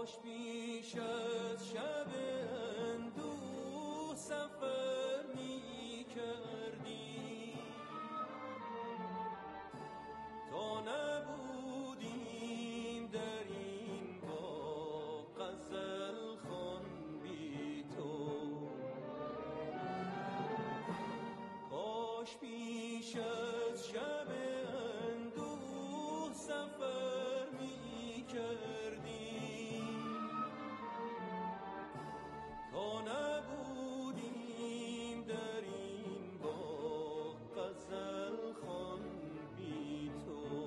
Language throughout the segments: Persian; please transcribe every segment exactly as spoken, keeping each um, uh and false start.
کاش پیش از شب اندوه سفر می کردی تا نبودیم در این باغ غزل خوان بی تو. کاش پیش از شب اندوه سفر می کردیم تا نبودیم در این باغ غزل خوان بی تو.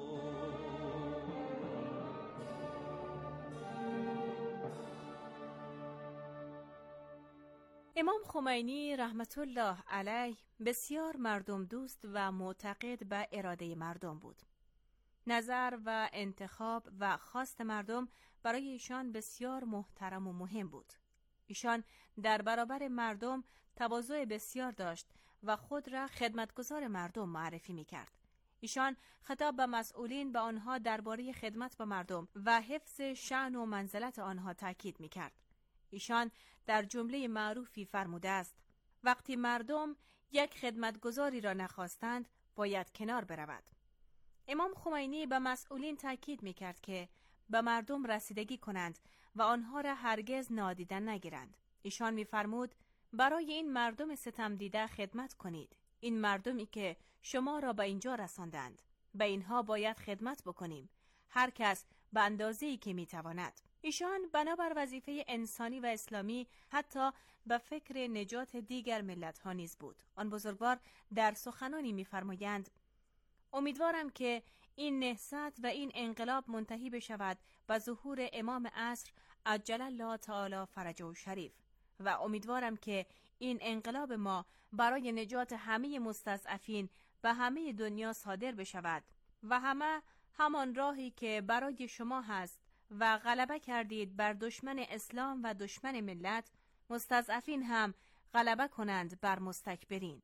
امام خمینی رحمت الله علیه بسیار مردم دوست و معتقد به اراده مردم بود. نظر و انتخاب و خواست مردم برای ایشان بسیار محترم و مهم بود. ایشان در برابر مردم تواضع بسیار داشت و خود را خدمتگزار مردم معرفی می‌کرد. ایشان خطاب به مسئولین به آنها درباره خدمت به مردم و حفظ شأن و منزلت آنها تاکید می‌کرد. ایشان در جمله معروفی فرموده است: وقتی مردم یک خدمتگزاری را نخواستند باید کنار برود. امام خمینی به مسئولین تاکید می‌کرد که به مردم رسیدگی کنند و آنها را هرگز نادیده نگیرند. ایشان می‌فرمود برای این مردم ستم دیده خدمت کنید. این مردمی که شما را به اینجا رساندند، به اینها باید خدمت بکنیم، هر کس به اندازه‌ای که می‌تواند. ایشان بنابر وظیفه انسانی و اسلامی حتی به فکر نجات دیگر ملت‌ها نیز بود. آن بزرگوار در سخنانی می‌فرمایند: امیدوارم که این نهضت و این انقلاب منتهی بشود به ظهور امام عصر عجل الله تعالی فرجه شریف و امیدوارم که این انقلاب ما برای نجات همه مستضعفین و همه دنیا صادر بشود و همه همان راهی که برای شما هست و غلبه کردید بر دشمن اسلام و دشمن ملت، مستضعفین هم غلبه کنند بر مستکبرین.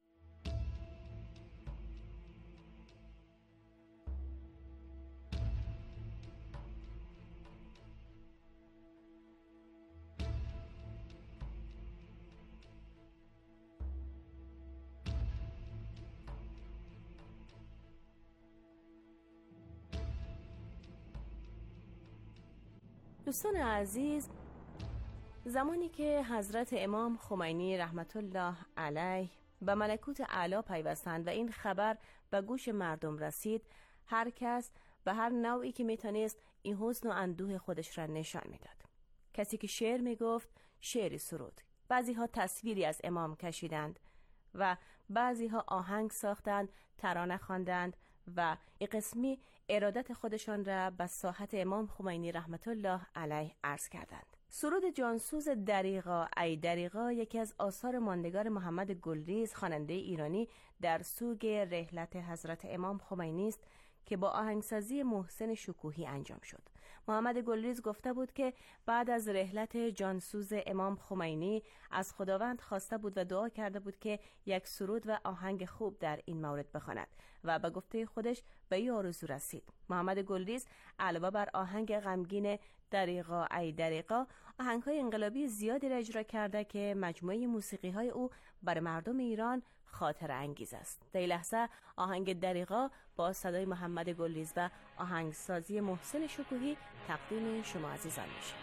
دوستان عزیز، زمانی که حضرت امام خمینی رحمت الله علیه به ملکوت اعلی پیوستند و این خبر به گوش مردم رسید، هر کس به هر نوعی که میتونست این حزن و اندوه خودش را نشان میداد. کسی که شعر میگفت شعری سرود، بعضی ها تصویری از امام کشیدند و بعضی ها آهنگ ساختند، ترانه خواندند و این قسمی ارادت خودشان را به ساحت امام خمینی رحمت الله علیه عرض کردند. سرود جانسوز دریغا ای دریغا یکی از آثار ماندگار محمد گلریز، خواننده ایرانی، در سوگ رحلت حضرت امام خمینی است که با آهنگسازی محسن شکوهی انجام شد. محمد گلریز گفته بود که بعد از رحلت جانسوز امام خمینی از خداوند خواسته بود و دعا کرده بود که یک سرود و آهنگ خوب در این مورد بخواند و به گفته خودش به این آرزو رسید. محمد گلریز علاوه بر آهنگ غمگین دریغا ای دریغا، آهنگ‌های انقلابی زیادی را اجرا کرده که مجموعه موسیقی‌های او برای مردم ایران خاطره انگیز است. در این لحظه آهنگ دریغا با صدای محمد گلریز و آهنگسازی محسن شکوهی تقدیم شما عزیزان میشه.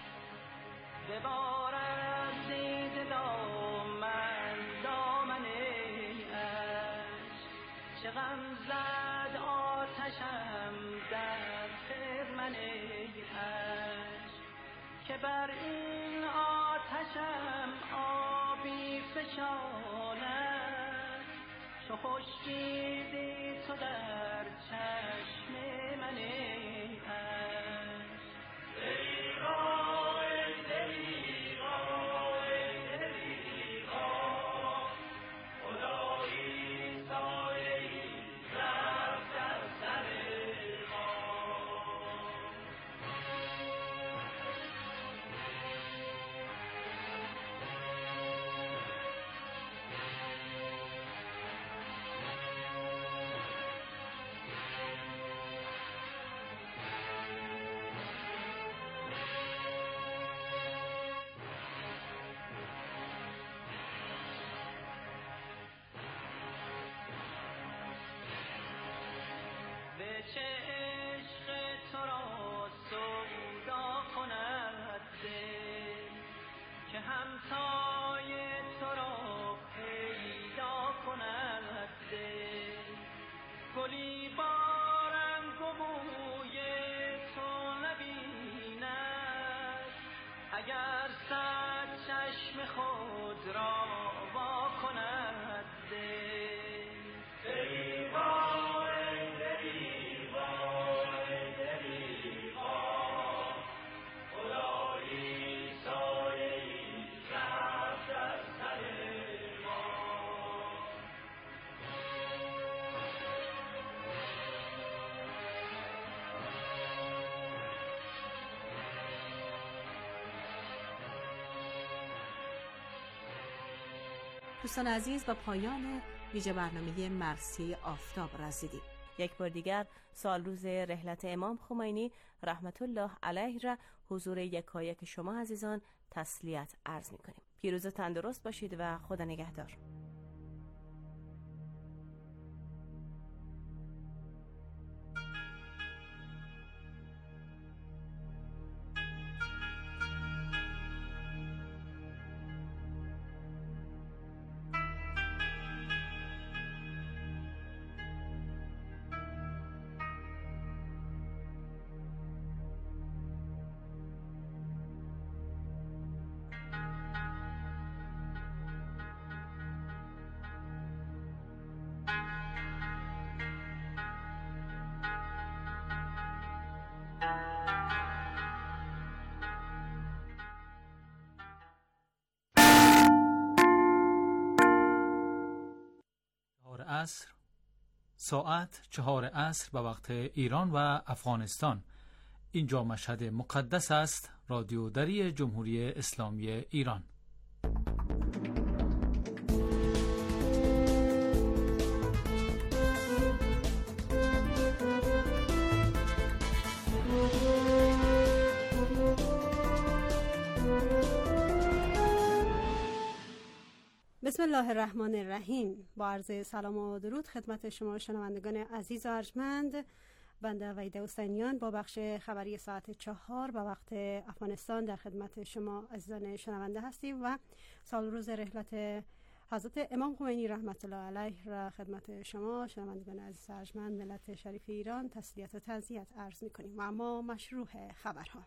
ببارد زید دامن دامن عشق، چه غم زد آتشم در خرمن عشق، که بر این آتشم آبی فشاند، چو خورشیدی تو در چشم من عشق. دریغا ای دریغا ای دریغا، خدایی سایه‌ای رفت در سر ما. چه عشق تو را سودا کند دل، که همتای تو را پیدا کند دل. گلی با رنگ و بوی تو نبیند، اگر صد چشم خود را وا کند دل. دریغا ای دریغا ای دریغا، خدایی سایه‌ای رفت از سر ما. دوستان عزیز، با پایان ویژه برنامه مرثیه آفتاب رسیدیم. یک بار دیگر سال روز رحلت امام خمینی رحمت الله علیه را حضور یکایک شما عزیزان تسلیت عرض می‌کنیم. پیروز و تندرست باشید و خدا نگهدار. عصر ساعت چهار عصر به وقت ایران و افغانستان. اینجا مشهد مقدس است، رادیو دری جمهوری اسلامی ایران. بسم الله الرحمن الرحیم. با عرض سلام و درود خدمت شما شنوندگان عزیز و ارجمند، بنده وحیده حسینیان با بخش خبری ساعت چهار به وقت افغانستان در خدمت شما عزیزان شنونده هستیم و سال روز رحلت حضرت امام خمینی رحمت الله علیه را خدمت شما شنوندگان عزیز و ارجمند ملت شریف ایران تسلیت و تعزیت عرض می‌کنیم. و اما مشروع خبرها.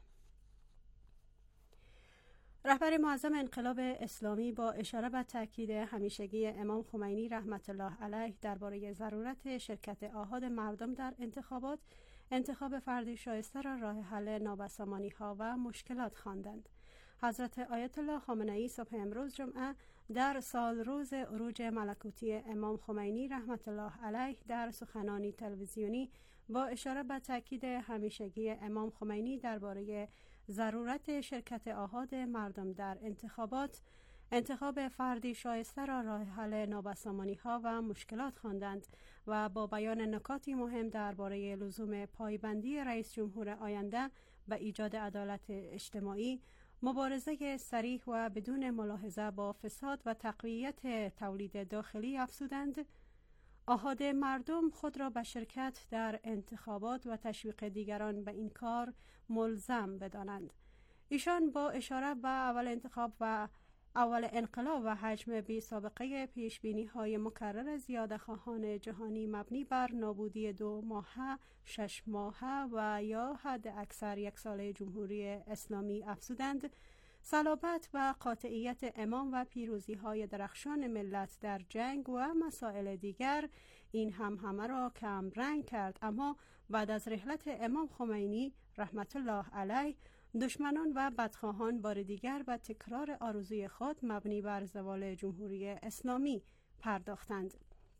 رهبر معظم انقلاب اسلامی با اشاره به تاکید همیشگی امام خمینی رحمت الله علیه درباره ضرورت شرکت آحاد مردم در انتخابات، انتخاب فردی شایسته را راه حل نابسامانی‌ها و مشکلات خواندند. حضرت آیت الله خامنه ای صبح امروز جمعه در سال روز عروج ملکوتی امام خمینی رحمت الله علیه در سخنانی تلویزیونی با اشاره به تاکید همیشگی امام خمینی درباره ضرورت شرکت آحاد مردم در انتخابات، انتخاب فردی شایسته را راه حل نابسامانی‌ها و مشکلات خواندند و با بیان نکاتی مهم درباره لزوم پایبندی رئیس جمهور آینده به ایجاد عدالت اجتماعی، مبارزه صریح و بدون ملاحظه با فساد و تقویت تولید داخلی افزودند: آحاد مردم خود را به شرکت در انتخابات و تشویق دیگران به این کار ملزم بدانند. ایشان با اشاره به اول انتخاب و اول انقلاب و حجم بی سابقه پیشبینی های مکرر زیاده خواهان جهانی مبنی بر نابودی دو ماهه، شش ماهه و یا حد اکثر یک ساله جمهوری اسلامی افزودند: صلابت و قاطعیت امام و پیروزی های درخشان ملت در جنگ و مسائل دیگر این هم همه را کم رنگ کرد. اما بعد از رحلت امام خمینی رحمت الله علیه، دشمنان و بدخواهان بار دیگر به تکرار آرزوی خود مبنی بر زوال جمهوری اسلامی پرداختند.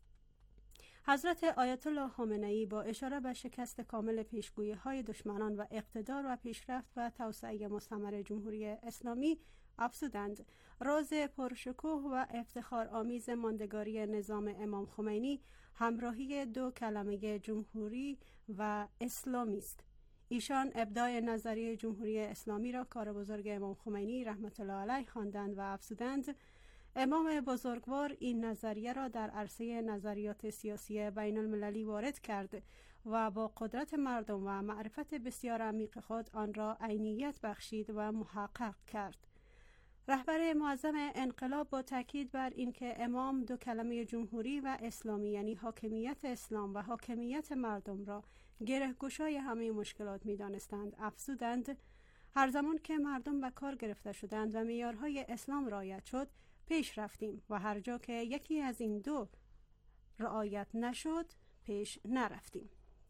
حضرت آیت الله خامنه ای با اشاره به شکست کامل پیشگویی های دشمنان و اقتدار و پیشرفت و توسعه مستمر جمهوری اسلامی افزودند: راز پرشکوه و افتخار آمیز ماندگاری نظام امام خمینی همراهی دو کلمه جمهوری و اسلامی است. ایشان ابداع نظریه جمهوری اسلامی را کار بزرگ امام خمینی رحمت الله علیه خواندند و افزودند: امام بزرگوار این نظریه را در عرصه نظریات سیاسی بین المللی وارد کرد و با قدرت مردم و معرفت بسیار عمیق خود آن را عینیت بخشید و محقق کرد. رهبر معظم انقلاب با تاکید بر اینکه امام دو کلمه جمهوری و اسلامی یعنی حاکمیت اسلام و حاکمیت مردم را گره‌گشای همه مشکلات می‌دانستند، افزودند: هر زمان که مردم به کار گرفته شدند و معیارهای اسلام رعایت شد، پیش رفتیم و هر جا که یکی از این دو رعایت نشد، پیش نرفتیم.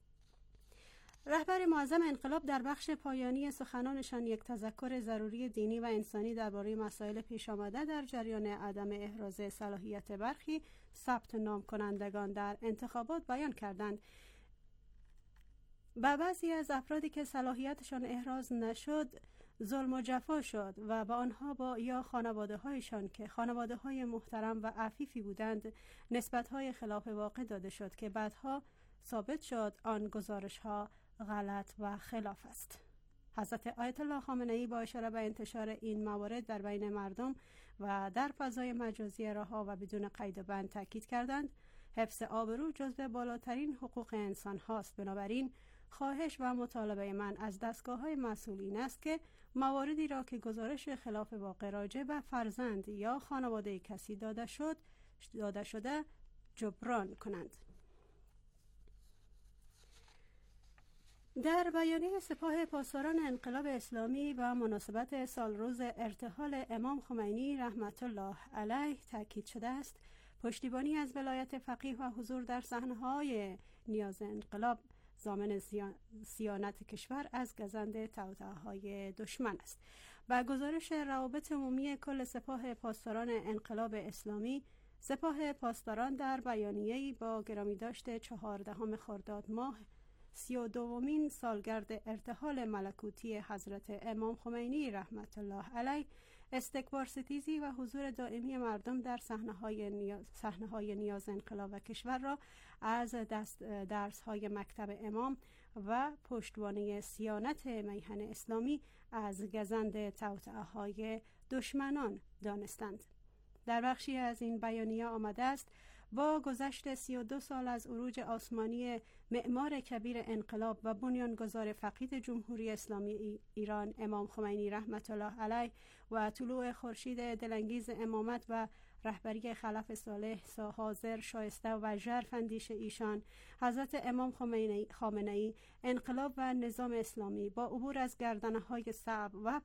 رهبر معظم انقلاب در بخش پایانی سخنانشان یک تذکر ضروری دینی و انسانی درباره مسائل پیش آمده در جریان عدم احراز صلاحیت برخی ثبت نام کنندگان در انتخابات بیان کردند. به بعضی از افرادی که صلاحیتشان احراز نشد ظلم و جفا شد و به آنها با یا خانواده هایشان که خانواده های محترم و عفیفی بودند نسبت های خلاف واقع داده شد که بعدها ثابت شد آن گزارش ها غلط و خلاف است. حضرت آیت الله خامنه‌ای با اشاره به انتشار این موارد در بین مردم و در فضای مجازی رها و بدون قید و بند تاکید کردند: حفظ آبرو جزو بالاترین حقوق انسان هاست. بنابراین خواهش و مطالبه من از دستگاه‌های مسئولین است که مواردی را که گزارش خلاف واقع راجع به فرزند یا خانواده کسی داده شد داده شده جبران کنند. در بیانیه سپاه پاسداران انقلاب اسلامی و مناسبت سالروز ارتحال امام خمینی رحمت الله علیه تاکید شده است: پشتیبانی از ولایت فقیه و حضور در صحنه‌های نیاز انقلاب ضامن صیانت کشور از گزند توطئه‌های دشمن است. با گزارش روابط عمومی کل سپاه پاسداران انقلاب اسلامی، سپاه پاسداران در بیانیه‌ای با گرامی داشته چهاردهم خرداد ماه سی و دومین سالگرد ارتحال ملکوتی حضرت امام خمینی رحمت الله علیه استکبار ستیزی و حضور دائمی مردم در صحنه‌های نیاز صحنه‌های نیاز انقلاب و کشور را از دست درس‌های مکتب امام و پشتوانه صیانت میهن اسلامی از گزند توطئه‌های دشمنان دانستند. در بخشی از این بیانیه آمده است: با گذشت سی و دو سال از عروج آسمانی معمار کبیر انقلاب و بنیانگذار فقید جمهوری اسلامی ایران امام خمینی رحمت الله علیه و طلوع خورشید دلانگیز امامت و رهبری خلف صالح حاضر شایسته و ژرف اندیش ایشان، حضرت امام خامنه‌ای انقلاب و نظام اسلامی با عبور از گردنه‌های صعب و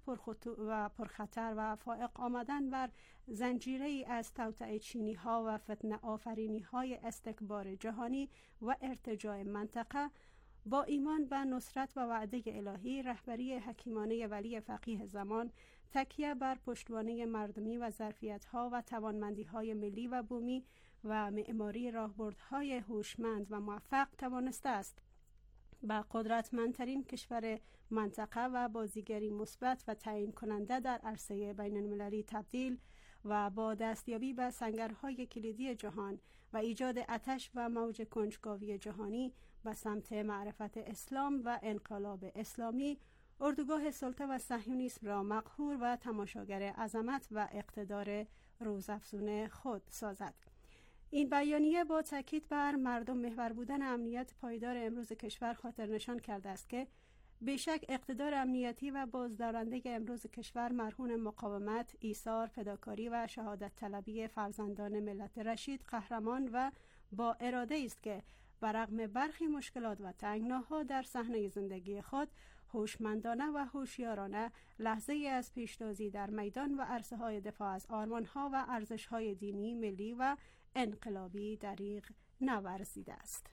و پرخطر و فائق آمدن بر زنجیره‌ای از توطئه چینی‌ها و فتنه آفرینی‌های استکبار جهانی و ارتجاع منطقه، با ایمان به نصرت و وعده الهی، رهبری حکیمانه ولی فقیه زمان، تکیه بر پشتوانه مردمی و ظرفیت‌ها و توانمندی‌های ملی و بومی و معماری راهبردهای هوشمند و موفق توانسته است به قدرتمندترین کشور منطقه و بازیگری مثبت و تعیین کننده در عرصه بین‌المللی تبدیل و با دستیابی به سنگرهای کلیدی جهان و ایجاد آتش و موج کنجکاوی جهانی به سمت معرفت اسلام و انقلاب اسلامی، اردوگاه سلطه و صهیونیسم را مقهور و تماشاگر عظمت و اقتدار روزافزون خود سازد. این بیانیه با تاکید بر مردم محور بودن امنیت پایدار امروز کشور خاطر نشان کرده است که بیشک اقتدار امنیتی و بازدارنده امروز کشور مرهون مقاومت، ایثار، فداکاری و شهادت طلبی فرزندان ملت رشید قهرمان و با اراده است که برغم برخی مشکلات و تنگناها در صحنه زندگی خود هوشمندانه و هوشیارانه لحظه ای از پیشتازی در میدان و عرصه‌های دفاع از آرمان‌ها و ارزش‌های دینی، ملی و انقلابی دریغ نورزیده است.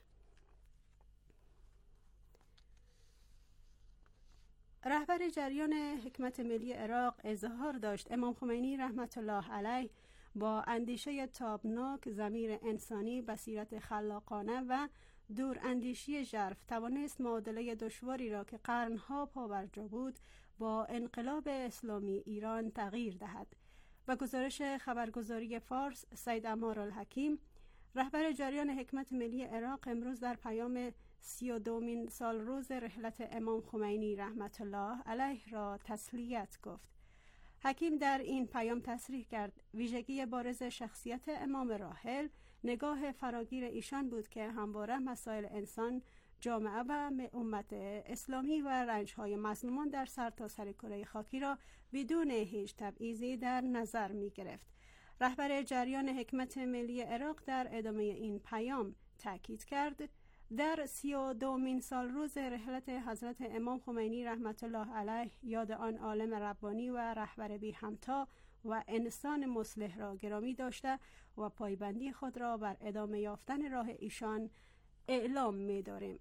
رهبر جریان حکمت ملی عراق اظهار داشت امام خمینی رحمت الله علیه با اندیشه تابناک، ضمیر انسانی، بصیرت خلاقانه و دور اندیشی ژرف توانست معادله دشواری را که قرنها پابرجا بود با انقلاب اسلامی ایران تغییر دهد. با گزارش خبرگزاری فارس، سید عمارالحکیم، رهبر جریان حکمت ملی عراق، امروز در پیام سی و دومین سال روز رحلت امام خمینی رحمت الله علیه را تسلیت گفت. حکیم در این پیام تصریح کرد ویژگی بارز شخصیت امام راحل نگاه فراگیر ایشان بود که همواره مسائل انسان جامعه و امت اسلامی و رنج‌های مظلومان در سرتاسر کره خاکی را بدون هیچ تبعیضی در نظر می‌گرفت. رهبر جریان حکمت ملی عراق در ادامه این پیام تاکید کرد در سی و دومین سال روز رحلت حضرت امام خمینی رحمت الله علیه یاد آن عالم ربانی و رهبر بی همتا و انسان مصلح را گرامی داشته و پایبندی خود را بر ادامه یافتن راه ایشان اعلام می داریم.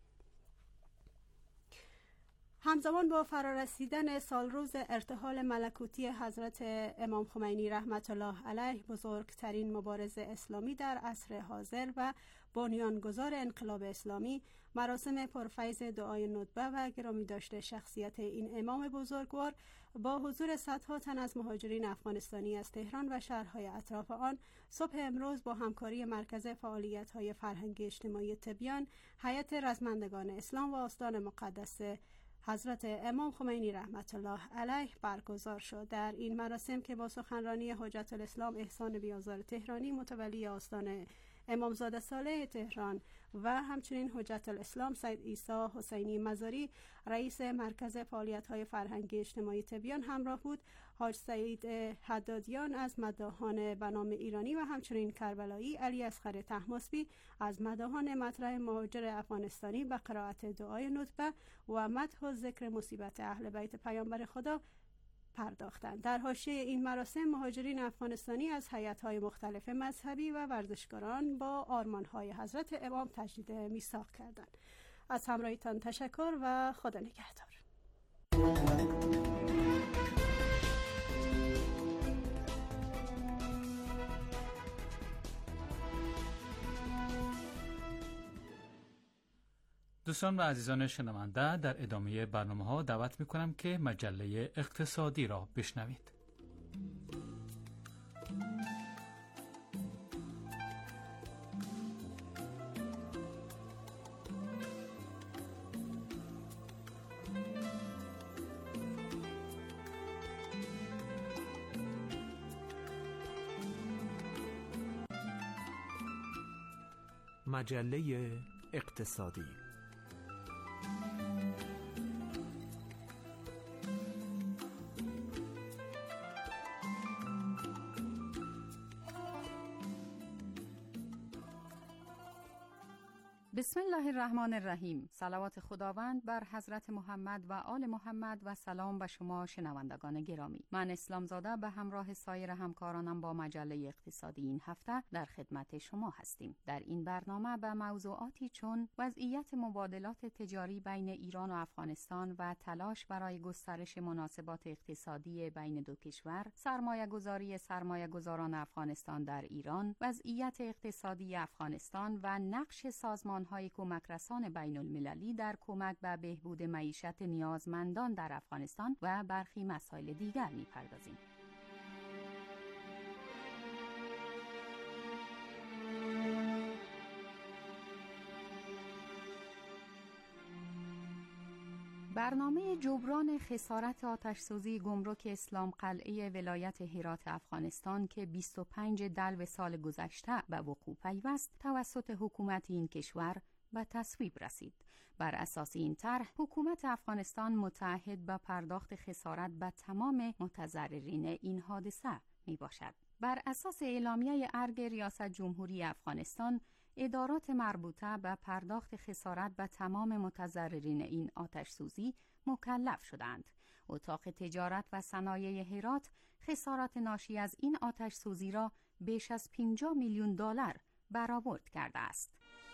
همزمان با فرارسیدن سال روز ارتحال ملکوتی حضرت امام خمینی رحمت الله علیه، بزرگترین مبارز اسلامی در عصر حاضر و بنیانگذار انقلاب اسلامی، مراسم پرفیض دعای ندبه و گرامی داشته شخصیت این امام بزرگوار با حضور صدها تن از مهاجرین افغانستانی از تهران و شهرهای اطراف آن، صبح امروز با همکاری مرکز فعالیت‌های فرهنگی اجتماعی تبیان، هیئت رزمندگان اسلام و آستان مقدس حضرت امام خمینی رحمت الله علیه برگزار شد. در این مراسم که با سخنرانی حجت الاسلام احسان بیازار تهرانی متولی آستان امامزاده صالح تهران و همچنین حجت الاسلام سید عیسی حسینی مزاری رئیس مرکز فعالیت‌های فرهنگی اجتماعی تبیان همراه بود، حاج سعید حدادیان از مداحان بنام ایرانی و همچنین کربلایی، علی اصغر طهماسبی از مداحان مطرح مهاجر افغانستانی به قرائت دعای ندبه و مدح و ذکر مصیبت اهل بیت پیامبر خدا پرداختند. در حاشیه این مراسم مهاجرین افغانستانی از هیئت‌های مختلف مذهبی و ورزشکاران با آرمان‌های حضرت امام تجدید میثاق کردند. از همراهیتان تشکر و خدا نگهدار. دوستان و عزیزان شنونده، در ادامه برنامه ها دعوت می کنم که مجله اقتصادی را بشنوید. مجله اقتصادی. بسم الله الرحمن الرحیم. صلوات خداوند بر حضرت محمد و آل محمد و سلام به شما شنوندگان گرامی. من اسلام زاده به همراه سایر همکارانم با مجله اقتصادی این هفته در خدمت شما هستیم. در این برنامه به موضوعاتی چون وضعیت مبادلات تجاری بین ایران و افغانستان و تلاش برای گسترش مناسبات اقتصادی بین دو کشور، سرمایه گذاری سرمایه گذاران افغانستان در ایران، وضعیت اقتصادی افغانستان و نقش سازمان های کمک رسان بین المللی در کمک به بهبود معیشت نیازمندان در افغانستان و برخی مسائل دیگر می‌پردازیم. برنامه جبران خسارت آتش‌سوزی گمرک اسلام قلعه ولایت هرات افغانستان که بیست و پنج دلو سال گذشته به وقوع پیوست توسط حکومت این کشور به تصویب رسید. بر اساس این طرح حکومت افغانستان متعهد به پرداخت خسارت به تمام متضررین این حادثه می باشد. بر اساس اعلامیه ارگ ریاست جمهوری افغانستان، ادارات مربوطه به پرداخت خسارت به تمام متضررین این آتش سوزی مکلف شدند. اتاق تجارت و صنایع هرات خسارت ناشی از این آتش سوزی را بیش از پنجاه میلیون دلار برآورد کرده است.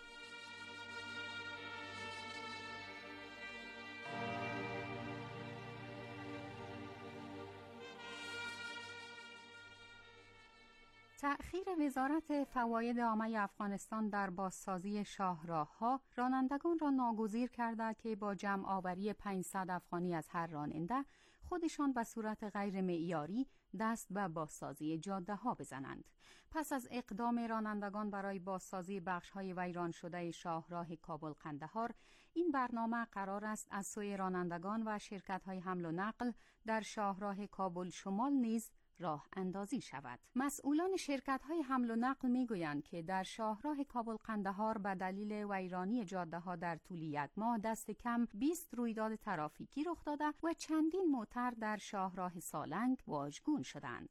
تأخیر وزارت فواید عامه افغانستان در بازسازی شاهراه‌ها رانندگان را ناگزیر کرده که با جمع آوری پانصد افغانی از هر راننده خودشان به صورت غیر معیاری دست به بازسازی جاده‌ها بزنند. پس از اقدام رانندگان برای بازسازی بخش‌های ویران شده شاهراه کابل قندهار، این برنامه قرار است از سوی رانندگان و شرکت‌های حمل و نقل در شاهراه کابل شمال نیز راه اندازی شود. مسئولان شرکت‌های حمل و نقل می‌گویند که در شاهراه کابل قندهار به دلیل ویرانی جاده‌ها در طول یک ماه دست کم بیست رویداد ترافیکی رخ داده و چندین موتر در شاهراه سالنگ واژگون شدند.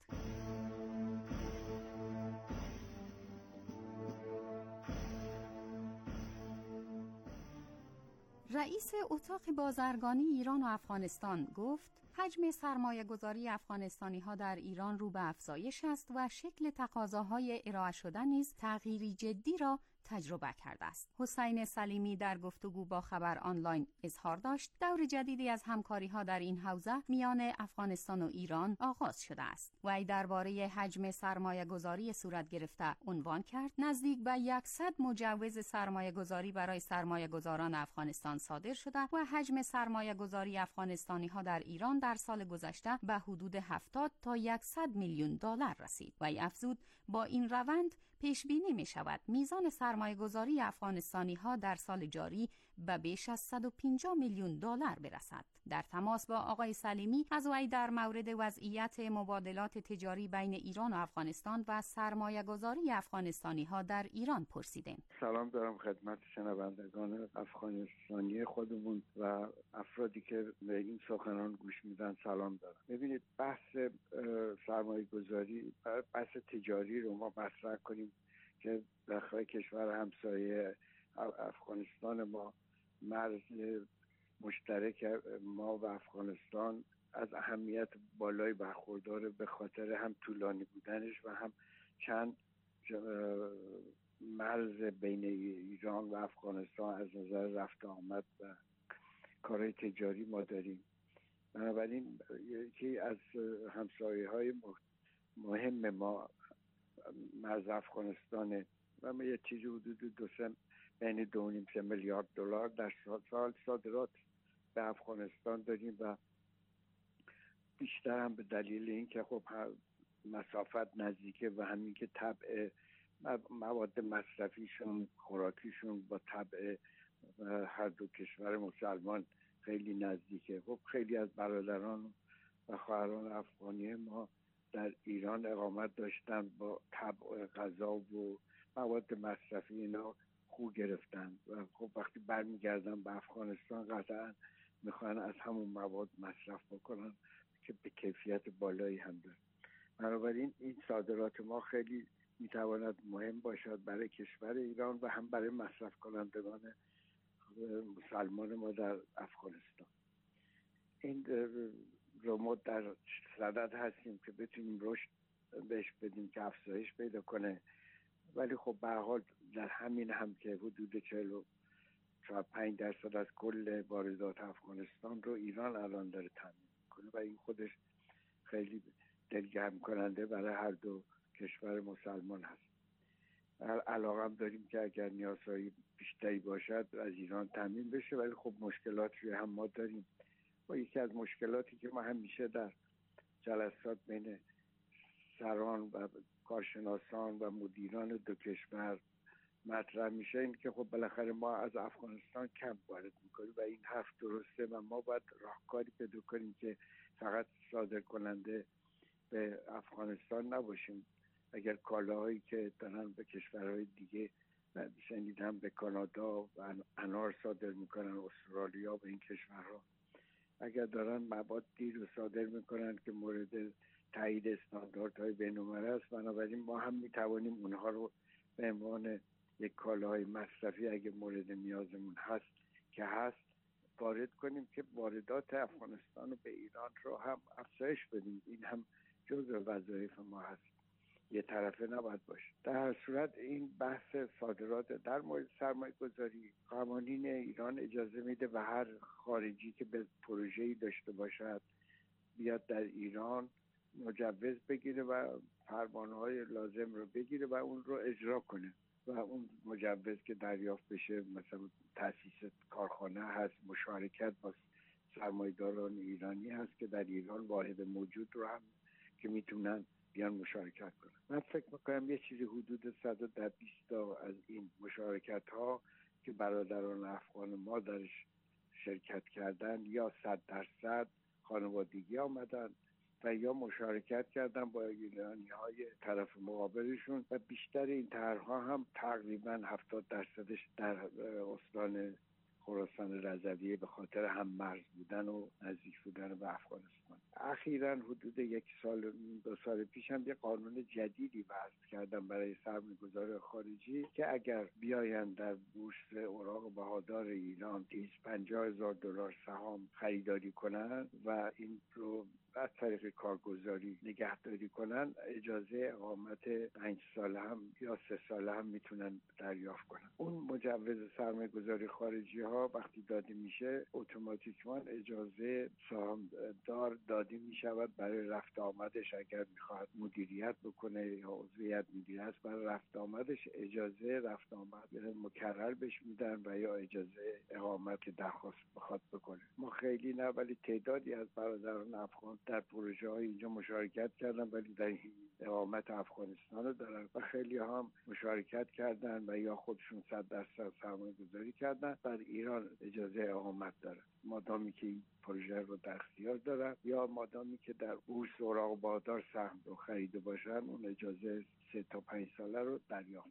رئیس اتاق بازرگانی ایران و افغانستان گفت حجم سرمایه گذاری افغانستانی ها در ایران رو به افزایش است و شکل تقاضاهای ارائه شده نیز تغییری جدی را تجربه کرده است. حسین سلیمی در گفتگو با خبر آنلاین اظهار داشت دور جدیدی از همکاری ها در این حوزه میان افغانستان و ایران آغاز شده است. وی درباره حجم سرمایه گذاری صورت گرفته عنوان کرد نزدیک به صد مجوز سرمایه گذاری برای سرمایه گذاران افغانستان صادر شده و حجم سرمایه گذاری افغانستانی ها در ایران در سال گذشته به حدود هفتاد تا صد میلیون دلار رسید. وی افزود با این روند پیش بینی می شود میزان سرمایه گذاری افغانستانی ها در سال جاری به بیش از صد و پنجاه میلیون دلار برسد. در تماس با آقای سلیمی از وی در مورد وضعیت مبادلات تجاری بین ایران و افغانستان و سرمایه گذاری افغانستانی ها در ایران پرسیدیم. سلام دارم خدمت شنوندگان افغانستانی خودمون و افرادی که به این سخنان گوش میدن سلام دارم. ببینید بحث سرمایه گذاری بحث تجاری رو ما مطرح کنیم که داخل کشور همسایه افغانستان ما مرز مشترک ما و افغانستان از اهمیت بالایی برخورداره به خاطر هم طولانی بودنش و هم چند مرز بین ایران و افغانستان از نظر رفت آمد و کارهای تجاری ما داریم. بنابراین یکی از همسایه های مهم ما مرز افغانستانه و ما یه چیزی حدود دو سه بین دو و نیم سه میلیارد دلار در سال صادرات به افغانستان داریم و بیشتر هم به دلیل اینکه خب مسافت نزدیکه و همین که طبع مواد مصرفیشون خوراکیشون با طبع هر دو کشور مسلمان خیلی نزدیکه. خب خیلی از برادران و خواهران افغانی ما در ایران اقامت داشتن با طبع غذا و مواد مصرفی اینا خوب گرفتن و خب وقتی برمیگردن به افغانستان قطعا میخوان از همون مواد مصرف بکنن که به کیفیت بالایی هم داره. بنابراین این صادرات ما خیلی میتواند مهم باشد برای کشور ایران و هم برای مصرف کنندگان مسلمان ما در افغانستان. این رو ما در صدد هستیم که بتونیم رشد بهش بدیم که افزایش پیدا کنه، ولی خب به هر حال در همین هم که حدود چهل و پنج درصد از کل واردات افغانستان رو ایران الان داره تامین میکنه و این خودش خیلی دلگرم کننده برای هر دو کشور مسلمان هست. علاقه هم داریم که اگر نیازهای بیشتری باشد از ایران تامین بشه، ولی خب مشکلات روی هم ما داریم و یکی از مشکلاتی که ما همیشه در جلسات بین سران و کارشناسان و مدیران دو کشور مطرح میشه این که خب بالاخره ما از افغانستان کم وارد میکنیم و این حرف درسته و ما باید راهکاری پیدا کنیم که فقط صادر کننده به افغانستان نباشیم. اگر کالاهایی که دارن به کشورهای دیگه شنیدم به کانادا و انار صادر میکنن، استرالیا و این کشورها اگر دارن موادی رو صادر میکنن که مورد تایید استانداردهای بین‌المللی است، بنابراین ما هم میتوانیم اونها رو به عنوان یک کالاهای مصرفی اگه مورد نیازمون هست که هست وارد کنیم که واردات افغانستان رو به ایران رو هم افزایش بدیم. این هم جزء وظایف ما هست، یه طرفه نباید باشه. در هر صورت این بحث صادرات در مورد سرمایه گذاری قوانین ایران اجازه میده و هر خارجی که به پروژه‌ای داشته باشد بیاد در ایران مجوز بگیره و فرمانهای لازم رو بگیره و اون رو اجرا کنه و اون مجوز که دریافت بشه مثلا تأسیس کارخانه هست، مشارکت با سرمایه‌داران ایرانی هست که در ایران واحد موجود رو هم که میتونن بیان مشارکت کنن. من فکر میکنم یه چیزی حدود صد و بیست تا از این مشارکت ها که برادران افغان ما درش شرکت کردن یا صد درصد خانوادگی آمدن و یا مشارکت کردن با ایرانی‌های طرف مقابلشون و بیشتر این طرح‌ها هم تقریباً هفتاد درصدش در استان خراسان رضویه به خاطر هم مرز بودن و نزدیک بودن به افغانستان. اخیراً حدود یک سال دو سال پیش هم یه قانون جدیدی وضع کردن برای سرمایه‌گذار خارجی که اگر بیاین در بورس اوراق بهادار ایران دویست و پنجاه هزار دلار سهام خریداری کنن و این رو از طریق کارگزاری نگهداری کنن، اجازه اقامت پنج ساله هم یا سه ساله هم میتونن دریافت کنن. اون مجوز سرمایه گذاری خارجی ها وقتی داده میشه اتوماتیکمان اجازه سهام دار داده میشود برای رفت آمدش. اگر میخواد مدیریت بکنه یا عضویت مدیریت برای رفت آمدش اجازه رفت آمد مکرر بهش میدن و یا اجازه اقامت که درخواست بخواد بکنه. ما خیلی نه ولی تعدادی از برادران افغان در پروژه های اینجا مشارکت کردن ولی در این اقامت افغانستان رو دارن و خیلی هم مشارکت کردن و یا خودشون صد درصد سرمایه گذاری کردن در ایران اجازه اقامت دارن مادامی که این پروژه رو در اختیار دارن یا مادامی که در بورس اوراق بهادار سهم رو خریده باشن اون اجازه سه تا پنج ساله رو دریافت.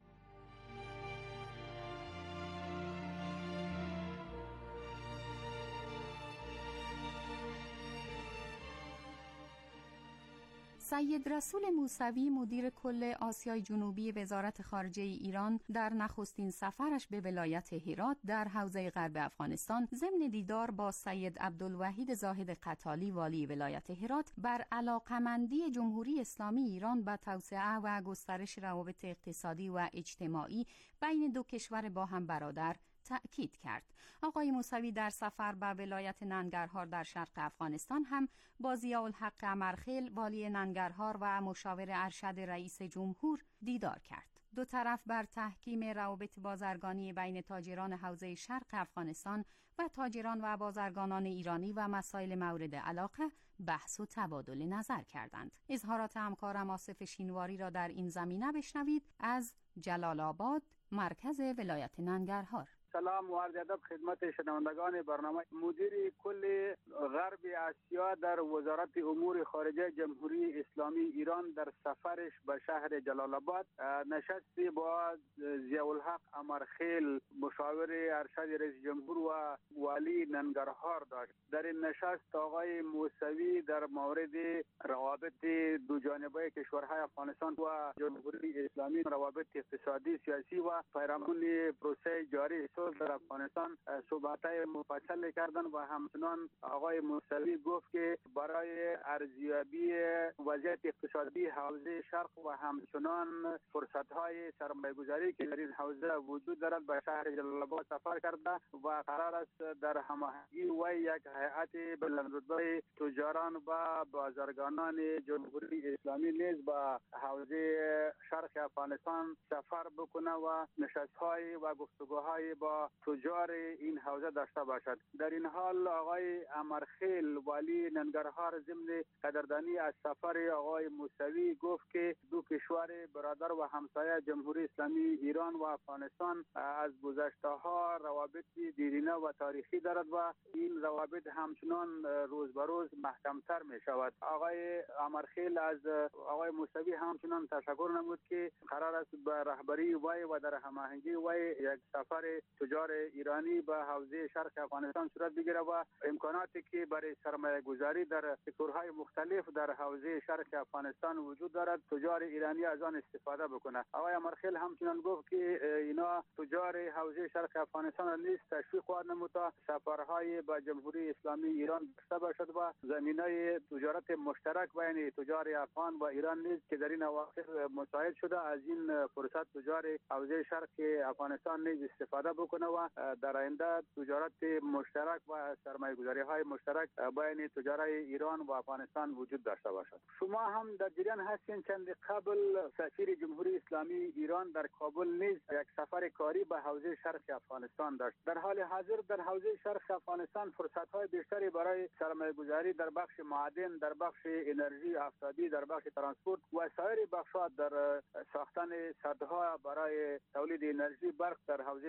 سید رسول موسوی مدیر کل آسیای جنوبی وزارت خارجه ایران در نخستین سفرش به ولایت هرات در حوزه غرب افغانستان ضمن دیدار با سید عبدالوحید زاهد قتالی والی ولایت هرات بر علاقمندی جمهوری اسلامی ایران به توسعه و گسترش روابط اقتصادی و اجتماعی بین دو کشور با هم برادر تأکید کرد. آقای موسوی در سفر به ولایت ننگرهار در شرق افغانستان هم با ضیاءالحق امرخیل والی ننگرهار و مشاور ارشد رئیس جمهور دیدار کرد. دو طرف بر تحکیم روابط بازرگانی بین تاجران حوزه شرق افغانستان و تاجران و بازرگانان ایرانی و مسائل مورد علاقه بحث و تبادل نظر کردند. اظهارات همکارم آصف شینواری را در این زمینه بشنوید از جلال آباد، مرکز ولایت ننگرهار. سلام و عرض ادب خدمت شنوندگان برنامه. مدیر کل غرب آسیا در وزارت امور خارجه جمهوری اسلامی ایران در سفرش به شهر جلال آباد نشستی با ضیاءالحق امرخیل مشاور ارشد رئیس جمهور و والی ننگرهار داشت. در این نشست آقای موسوی در مورد روابط دو جانبه کشورهای افغانستان و جمهوری اسلامی، روابط اقتصادی، سیاسی و پیرامون پروسه جاری در افغانستان صحبت‌های مفصل کردن و همچنان آقای موسوی گفت که برای ارزیابی وضعیت اقتصادی حوزه شرق و همچنان فرصت‌های سرمایه‌گذاری که در این حوزه وجود دارد به شهر جلال آباد سفر کرده و قرار است در هماهنگی و یک هیئت بلندرتبه تجاران و بازرگانان جمهوری اسلامی نیز به حوزه شرق افغانستان سفر بکنه و نشست‌های و گفتگوهای با تجار این حوزه داشته باشد. در این حال آقای امرخیل والی ننگرهار ضمن قدردانی از سفر آقای موسوی گفت که دو کشور برادر و همسایه جمهوری اسلامی ایران و افغانستان از گذشته ها روابط دیرینه و تاریخی دارد و این روابط همچنان روز به روز محکمتر می شود. آقای امرخیل از آقای موسوی همچنان تشکر نمود که قرار است به رهبری وی و در هماهنگی وی یک سفر تجار ایرانی به حوزه شرق افغانستان صورت بگیره و امکاناتی که برای سرمایه گذاری در سکتورهای مختلف در حوزه شرق افغانستان وجود دارد تجار ایرانی از آن استفاده بکنه. آقای امرخیل همچنان گفت که اینا تجار حوزه شرق افغانستان نیز تشویق و نمود تا سفرهای به جمهوری اسلامی ایران داشته باشد و زمینه تجارت مشترک بین تجار افغان و ایران نیز که در این اواخر مساعد شده از این فرصت تجار حوزه شرق افغانستان نیز استفاده بکنه و در آینده تجارت مشترک و سرمایه‌گذاری های مشترک بین تجارای ایران و افغانستان وجود داشته باشد. شما هم در جریان هستین چند قبل سفیر جمهوری اسلامی ایران در کابل نیز یک سفر کاری به حوزه شرق افغانستان داشت. در حال حاضر در حوزه شرق افغانستان فرصت های بیشتری برای سرمایه‌گذاری در بخش معادن، در بخش انرژی آفتابی، در بخش ترانسپورت و سایر بخش‌ها در ساختن سدها برای تولید انرژی برق در حوزه شرق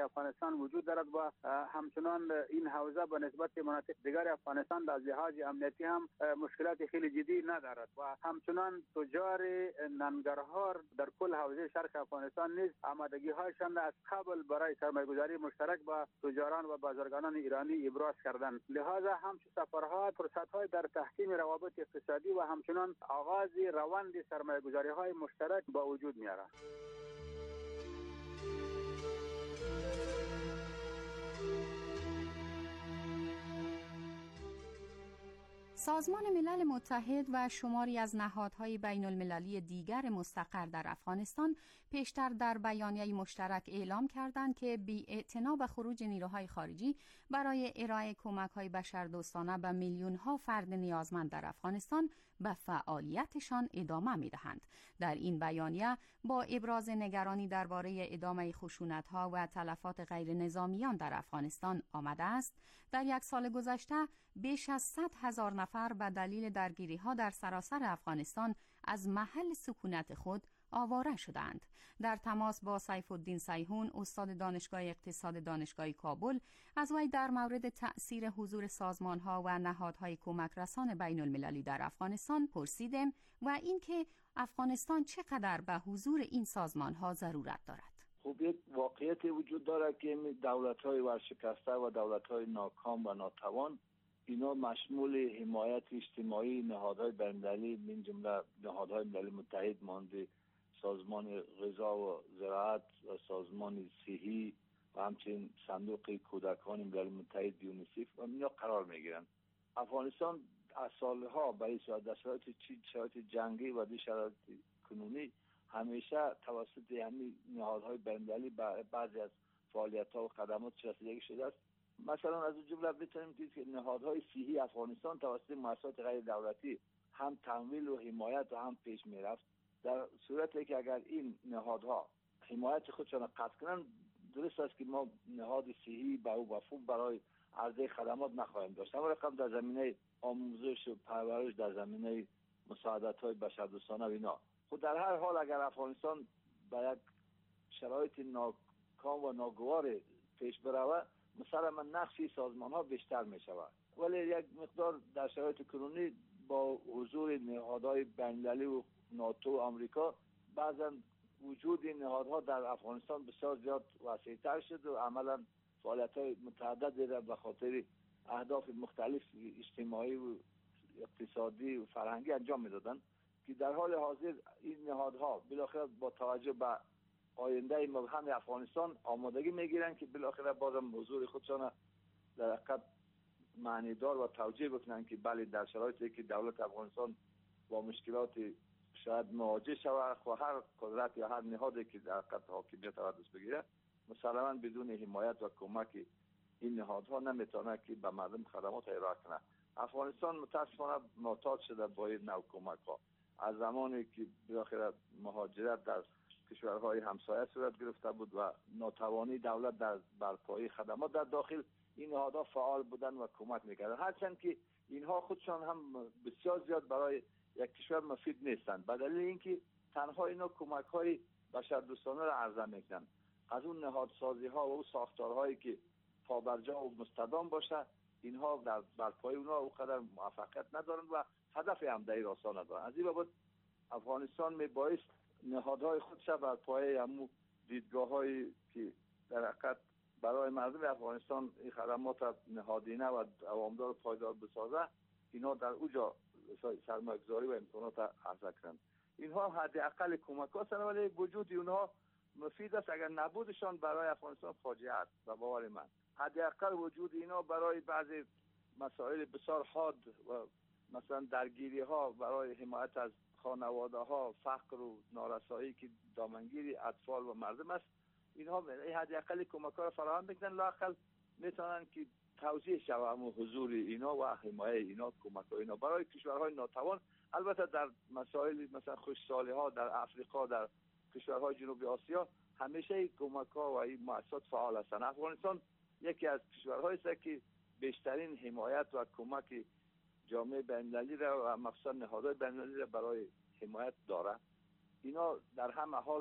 افغانستان وجود دارد و همچنان این حوزه به نسبت مناطق دیگر افغانستان از لحاظ امنیتی هم مشکلات خیلی جدی ندارد و همچنان تجار ننگرهار در کل حوزه شرق افغانستان نیز آمادگی هاشان از قبل برای سرمایه‌گذاری مشترک با تجاران و بازرگانان ایرانی ابراز کردند. لہذا همچون سفرها فرصت‌های در تحکیم روابط اقتصادی و همچنان آغاز روند سرمایه‌گذاری‌های مشترک با وجود می‌آورد. سازمان ملل متحد و شماری از نهادهای بین المللی دیگر مستقر در افغانستان پیشتر در بیانیه مشترک اعلام کردند که بی‌اعتنا به خروج نیروهای خارجی برای ارائه کمک‌های بشردوستانه به میلیون‌ها فرد نیازمند در افغانستان به فعالیتشان ادامه می‌دهند. در این بیانیه با ابراز نگرانی درباره ادامه خشونت‌ها و تلفات غیر نظامیان در افغانستان آمده است، در یک سال گذشته بیش از صد هزار نفر به دلیل درگیری‌ها در سراسر افغانستان از محل سکونت خود آواره شدند. در تماس با سیف الدین سیحون، استاد دانشگاه اقتصاد دانشگاه کابل، از وی در مورد تأثیر حضور سازمان‌ها و نهادهای کمک رسان بین المللی در افغانستان پرسیدم و اینکه افغانستان چقدر به حضور این سازمان‌ها ضرورت دارد. خب یک واقعیت وجود دارد که دولت‌های ورشکسته و دولت‌های ناکام و ناتوان اینا مشمول حمایت اجتماعی نهادهای بین‌المللی من جمله نهادهای ملل متحد مانند سازمان غذا و زراعت و سازمان صحی و همچنین صندوق کودکان ملل متحد یونیسف و اینا قرار میگیرند. افغانستان از سالها برای شرایط شرایط جنگی و دی شرایط کنونی همیشه توسط همین نهادهای بین‌المللی بعضی از فعالیت‌ها و خدمات رسیدگی شده است. مثلا از جمله میتونیم دید که نهادهای صحی افغانستان توسط مؤسسات غیر دولتی هم تمویل و حمایت و هم پیش میرفت. در صورتی که اگر این نهادها حمایت خودشان قطع کنند، درست است که ما نهاد صحی به او مفهوم برای عرضه خدمات نخواهیم داشت. اما رقم در زمینه آموزش و پرورش، در زمینه مساعدت‌های بشردوستانه و اینا، خود در هر حال اگر افغانستان به یک شرایط ناکام و ناگوار پیش بروه، مسلما نقشی سازمان ها بیشتر می شود. ولی یک مقدار در شرایط کنونی با حضور نهادهای بین‌المللی و ناتو و آمریکا بعضا وجود این نهادها در افغانستان بسیار زیاد وسیع‌تر شد و عملا فعالیت‌های متعددی را به خاطر اهداف مختلف اجتماعی و اقتصادی و فرهنگی انجام می‌دادند که در حال حاضر این نهادها بالاخره با توجه به آینده مبهم افغانستان آمادگی میگیرن که بالاخره بازم حضور خودشان در حقیقت معنیدار و توجیه بکنن که بله در شرایطی که دولت افغانستان با مشکلات شاید مواجه شود و هر قدرت یا هر نهادی که در حقیقت حاکمیت را دست بگیره مسلما بدون حمایت و کمک این نهادها نمیتونه که به مردم خدمات ارائه کنه. افغانستان متاسفانه معتاد شده با این نوع کمک ها. از زمانی که بالاخره مهاجرت در کشورهای همسایه صورت گرفته بود و ناتوانی دولت در برپایی خدمات در داخل، این نهادها فعال بودن و کمک میکردن، هرچند که اینها خودشان هم بسیار زیاد برای یک کشور مفید نیستند، به دلیل اینکه تنها اینا کمک های بشردوستانه را عرضه میکنن. از اون نهادسازی ها و اون ساختارهایی که پابرجا و مستدام باشه، اینها در برپایی اونها اونقدر موفقیت ندارن و هدف هم در این راستا ندارن. از این بابت افغانستان میبایست نهادهای خودش بر پایه همون دیدگاه‌هایی که در حقیقت برای مردم افغانستان این خدمات نهادینه و دوامدار و پایدار بسازه، اینها در اوجا سرمایه‌گذاری و امکانات عرضه کنند. اینها حداقل کمک هستند، ولی وجود اینها مفید است. اگر نبودشان برای افغانستان فاجعه است و باور من. حداقل وجود اینها برای بعضی مسائل بسیار حاد و مثلا درگیری ها برای حمایت از خانواده ها، فقر و نارسایی که دامنگیر اطفال و مردم است، اینها حداقل کمک ها را فراهم بکنن، لااقل میتونن که توزیع شود و حضور اینا و حمایت اینا، کمک ها اینا برای کشورهای ناتوان. البته در مسائل مثلا خوشسالی ها در افریقا، در کشورهای جنوبی آسیا همیشه کمک ها و این مؤسسات فعال هستند. افغانستان یکی از کشورهایی است که بیشترین حمایت و کمک جامعه بین‌المللی را و مخصوصا نهادهای بین‌المللی را برای حمایت داره. اینا در همه حال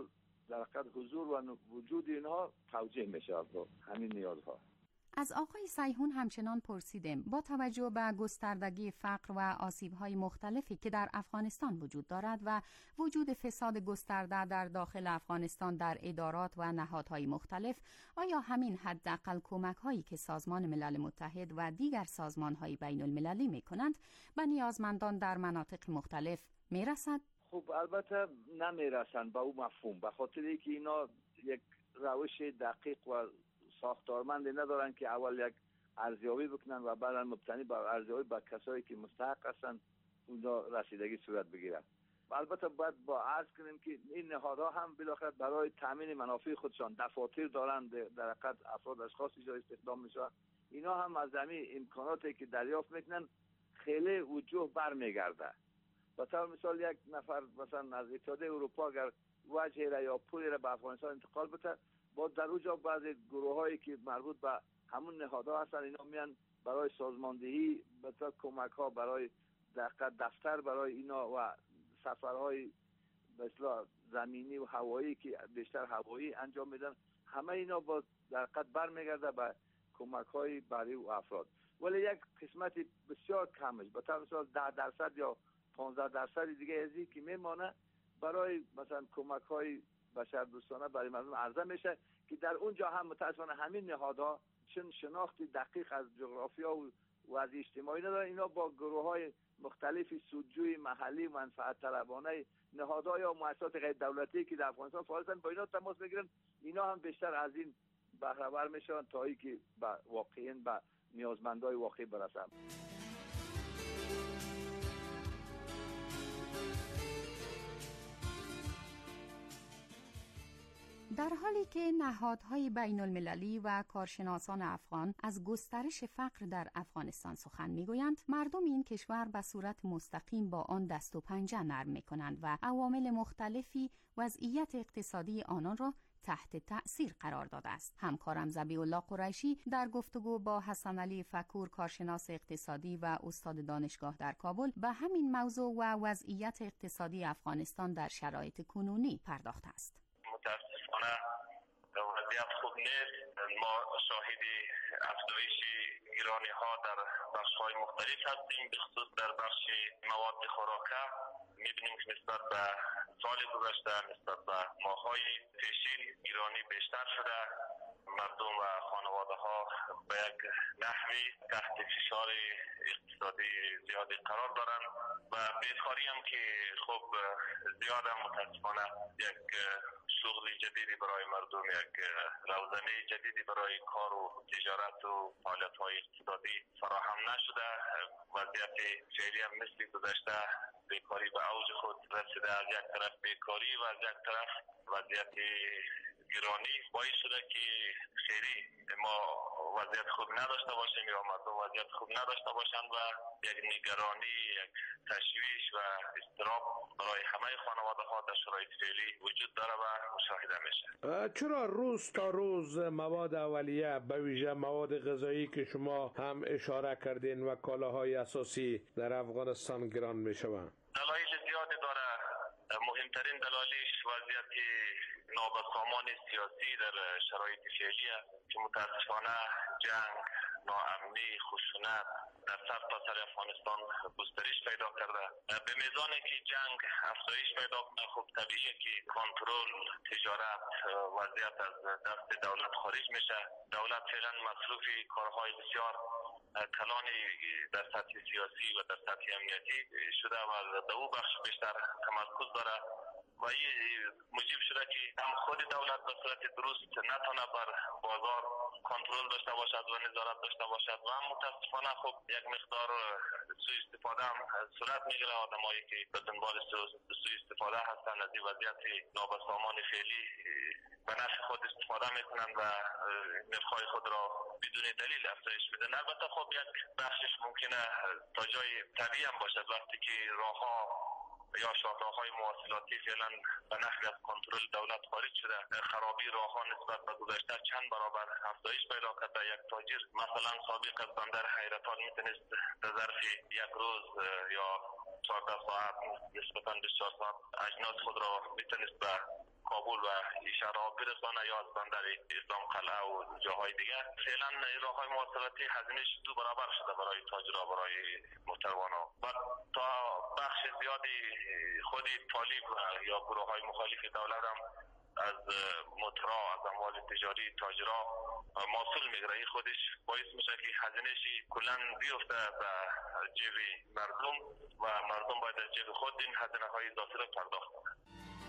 در حقیقت حضور و وجود اینها توجیه میشه با همین نیازها. از آقای سیحون همچنان پرسیدیم با توجه به گستردگی فقر و آسیب‌های مختلفی که در افغانستان وجود دارد و وجود فساد گسترده در داخل افغانستان در ادارات و نهادهای مختلف، آیا همین حداقل کمک‌هایی که سازمان ملل متحد و دیگر سازمان‌های بین‌المللی می‌کنند به نیازمندان در مناطق مختلف میرسد؟ خب البته نمیرسند به اون مفهوم، به خاطر اینکه اینا یک روش دقیق و ساختارمندی ندارن که اول یک ارزیابی بکنن و بعد مبتنی بر ارزیابی با کسایی که مستحق هستن اونجا رسیدگی صورت بگیرد. البته باید با عرض کنیم که این نهادها هم بالاخره برای تامین منافع خودشان دفاتر دارند، در حقیقت افراد اشخاص اینجا استخدام میشن، اینا هم از همین امکاناتی که دریافت میکنن خیلی وجوه برمیگرده. به طور مثال یک نفر مثلا از اتحادیه اروپا اگر وجهی را یا پولی را به افغانستان انتقال بده، با در اونجا بعضی گروهایی که مربوط به همون نهادها هستن اینا میان برای سازماندهی مثلا کمک ها برای دفتر برای اینا و سفرهای مثلا زمینی و هوایی که بیشتر هوایی انجام میدن، همه اینا با در حقیقت برمیگرده به کمک های برای افراد. ولی یک قسمت بسیار کمش به طور مثال ده درصد یا پانزده درصد دیگه ازی که میمانه برای مثلا کمک های بشردوستانه برای مردم عرضه میشه که در اونجا هم متاسفانه همین نهادها چون شناخت دقیق از جغرافیا و وضع اجتماعی ندارن، اینا با گروه های مختلفی سودجوی محلی منفعت طلبانه نهادها یا مؤسسات غیر دولتی که در افغانستان فعال هستند با اینا تماس بگیرن، اینا هم بیشتر از این بهره ور میشن تا اینکه به واقعا به نیازمندای واقعی برسند. در حالی که نهادهای بین المللی و کارشناسان افغان از گسترش فقر در افغانستان سخن میگویند، مردم این کشور به صورت مستقیم با آن دست و پنجه نرم میکنند و عوامل مختلفی وضعیت اقتصادی آنان را تحت تأثیر قرار داده است. همکارم ذبیح الله قریشی در گفتگو با حسن علی فکور کارشناس اقتصادی و استاد دانشگاه در کابل به همین موضوع و وضعیت اقتصادی افغانستان در شرایط کنونی پرداخته است. متاسفانه وضعیت خوب نیست. ما شاهد افزایش ایرانی ها در بخش های مختلف هستیم، به خصوص در بخش مواد خوراکه. می‌بینیم که نسبت به سال گذشته، نسبت به ماه‌های پیشین ایرانی بیشتر شده. مردم و خانواده ها به یک نحوی تحت فشار اقتصادی زیادی قرار دارند و بیکاری هم که خب زیاد هم متاسفانه یک شغل جدیدی برای مردم، یک روزنه جدیدی برای کار و تجارت و فعالیت‌های اقتصادی فراهم نشده. وضعیت فعلی هم مثل گذشته بیکاری به اوج خود رسیده. از یک طرف بیکاری و از یک طرف وضعیت گرانی باعث شده که خیلی ما وضعیت خوب نداشته باشیم یا مردم وضعیت خوب نداشته باشند و یک نگرانی، یک تشویش و اضطراب برای همه خانواده ها در شرایط فعلی وجود داره و مشاهده میشه. چرا روز تا روز مواد اولیه به ویژه مواد غذایی که شما هم اشاره کردین و کالاهای اساسی در افغانستان گران میشوند؟ دلایل زیادی داره. مهمترین دلایلش وضعیت نابسامان سیاسی در شرایط فعلی است که متاسفانه جنگ، ناامنی، خشونت در سرتاسر افغانستان گسترش پیدا کرده. به میزانی که جنگ افزایش پیدا کنه، خب طبیعیه که کنترل، تجارت، وضعیت از دست دولت خارج میشه. دولت فعلا مصروف کارهای بسیار کلانی در سطح سیاسی و در سطح امنیتی شده و در او بخش بیشتر تمرکز داره و این موجب شده که هم خود دولت به صورت درست نتونه بر بازار کنترل داشته باشد و نظارت داشته باشد و هم متاسفانه خب یک مقدار سوء استفاده هم صورت میگیره. آدمایی که به دنبال سوء استفاده هستند از این وضعیت نابسامان فعلی به نفع خود استفاده میکنن و نرخ‌های خود را بدون دلیل افزایش میدن. البته خب یک بخشش ممکنه تا جای طبیعی هم باشد. وقتی که راهها یا شاهراه‌های مواصلاتی فعلا به نحوی از کنترل دولت خارج شده، خرابی راهها نسبت به گذشته چند برابر افزایش پیدا کرده. یک تاجر مثلا سابق از بندر حیرتان میتونست در ظرف یک روز یا چهارده ساعت نسبتا بیست و چهار ساعت اجناس خود را میتونست به کابل و این شهرها برسانه یا از بندر اسلام قلعه و جاهای دیگر. فعلا این راههای مواصلاتی هزینه‌اش دو برابر شده برای تاجرها، برای محترمانا و تا بخش زیادی خودی طالب و یا گروه های مخالف دولت هم از مترا، از اموال تجاری تاجرها محصول میگیره. این خودش باعث میشه که هزینه‌اش کلا بیفته به جیب مردم و مردم باید از جیب خود این هزینه های اضافی را پرداخت کنند.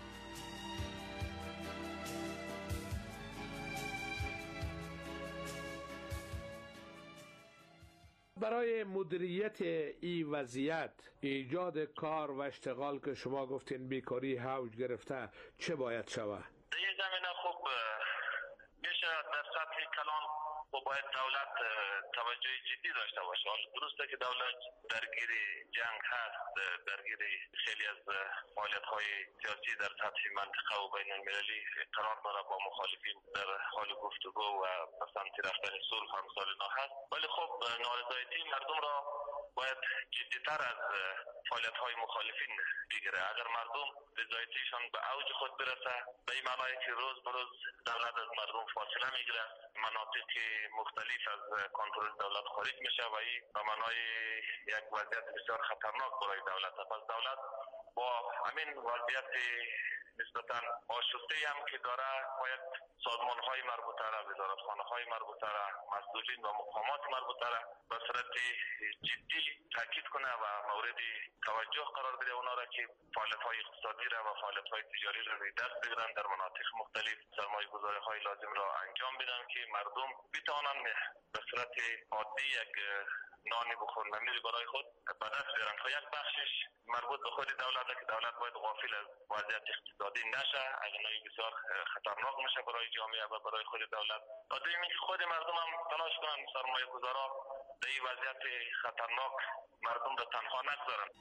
برای مدیریت این وضعیت، ایجاد کار و اشتغال که شما گفتین بیکاری هوج گرفته، چه باید شود؟ در این زمینه خوب میشه در سطح کلان و باید دولت توجه جدی داشته باشه. حالا درسته که دولت درگیر جنگ هست، درگیر خیلی از فعالیت‌های سیاسی در سطح منطقه و بین المللی قرار داره، با مخالفین در حال گفتگو و به سمت رفتن صلح هم سالنا هست، ولی خب نارضایتی مردم را باید جدی‌تر از فعالیت‌های مخالفین بگیره. اگر مردم رضایتیشان به اوج خود برسه، به این معنی که روز به روز دولت از مردم فاصله میگیره، مناطق مختلف از کنترل دولت خارج میشه و این به معنای یک وضعیت بسیار خطرناک برای دولت. پس دولت با همین وضعیت نسبتاً آشفته هم که داره باید سازمان‌های مربوطه را، وزارتخانه‌های مربوطه را، مسئولین و مقامات مربوطه را به صورت جدی تاکید کنه و مورد توجه قرار بده اونا را که فعالیت‌های اقتصادی را و فعالیت‌های تجاری را روی دست بگیرن، در مناطق مختلف سرمایه‌گذاری‌های لازم را انجام بدن که مردم بتوانند به صورت عادی یک نانی بخورنمیری برای خود به دست بیارن. تا یک بخشش مربوط به خود دولت که دولت باید غافل از وضعیت اقتصادی نشه، اگرنه بسیار خطرناک میشه برای جامعه و برای خود دولت. و دومی که خود مردم هم تلاش کنن سرمایه گذارا در این وضعیت خطرناک مردم را تنها نگذارن.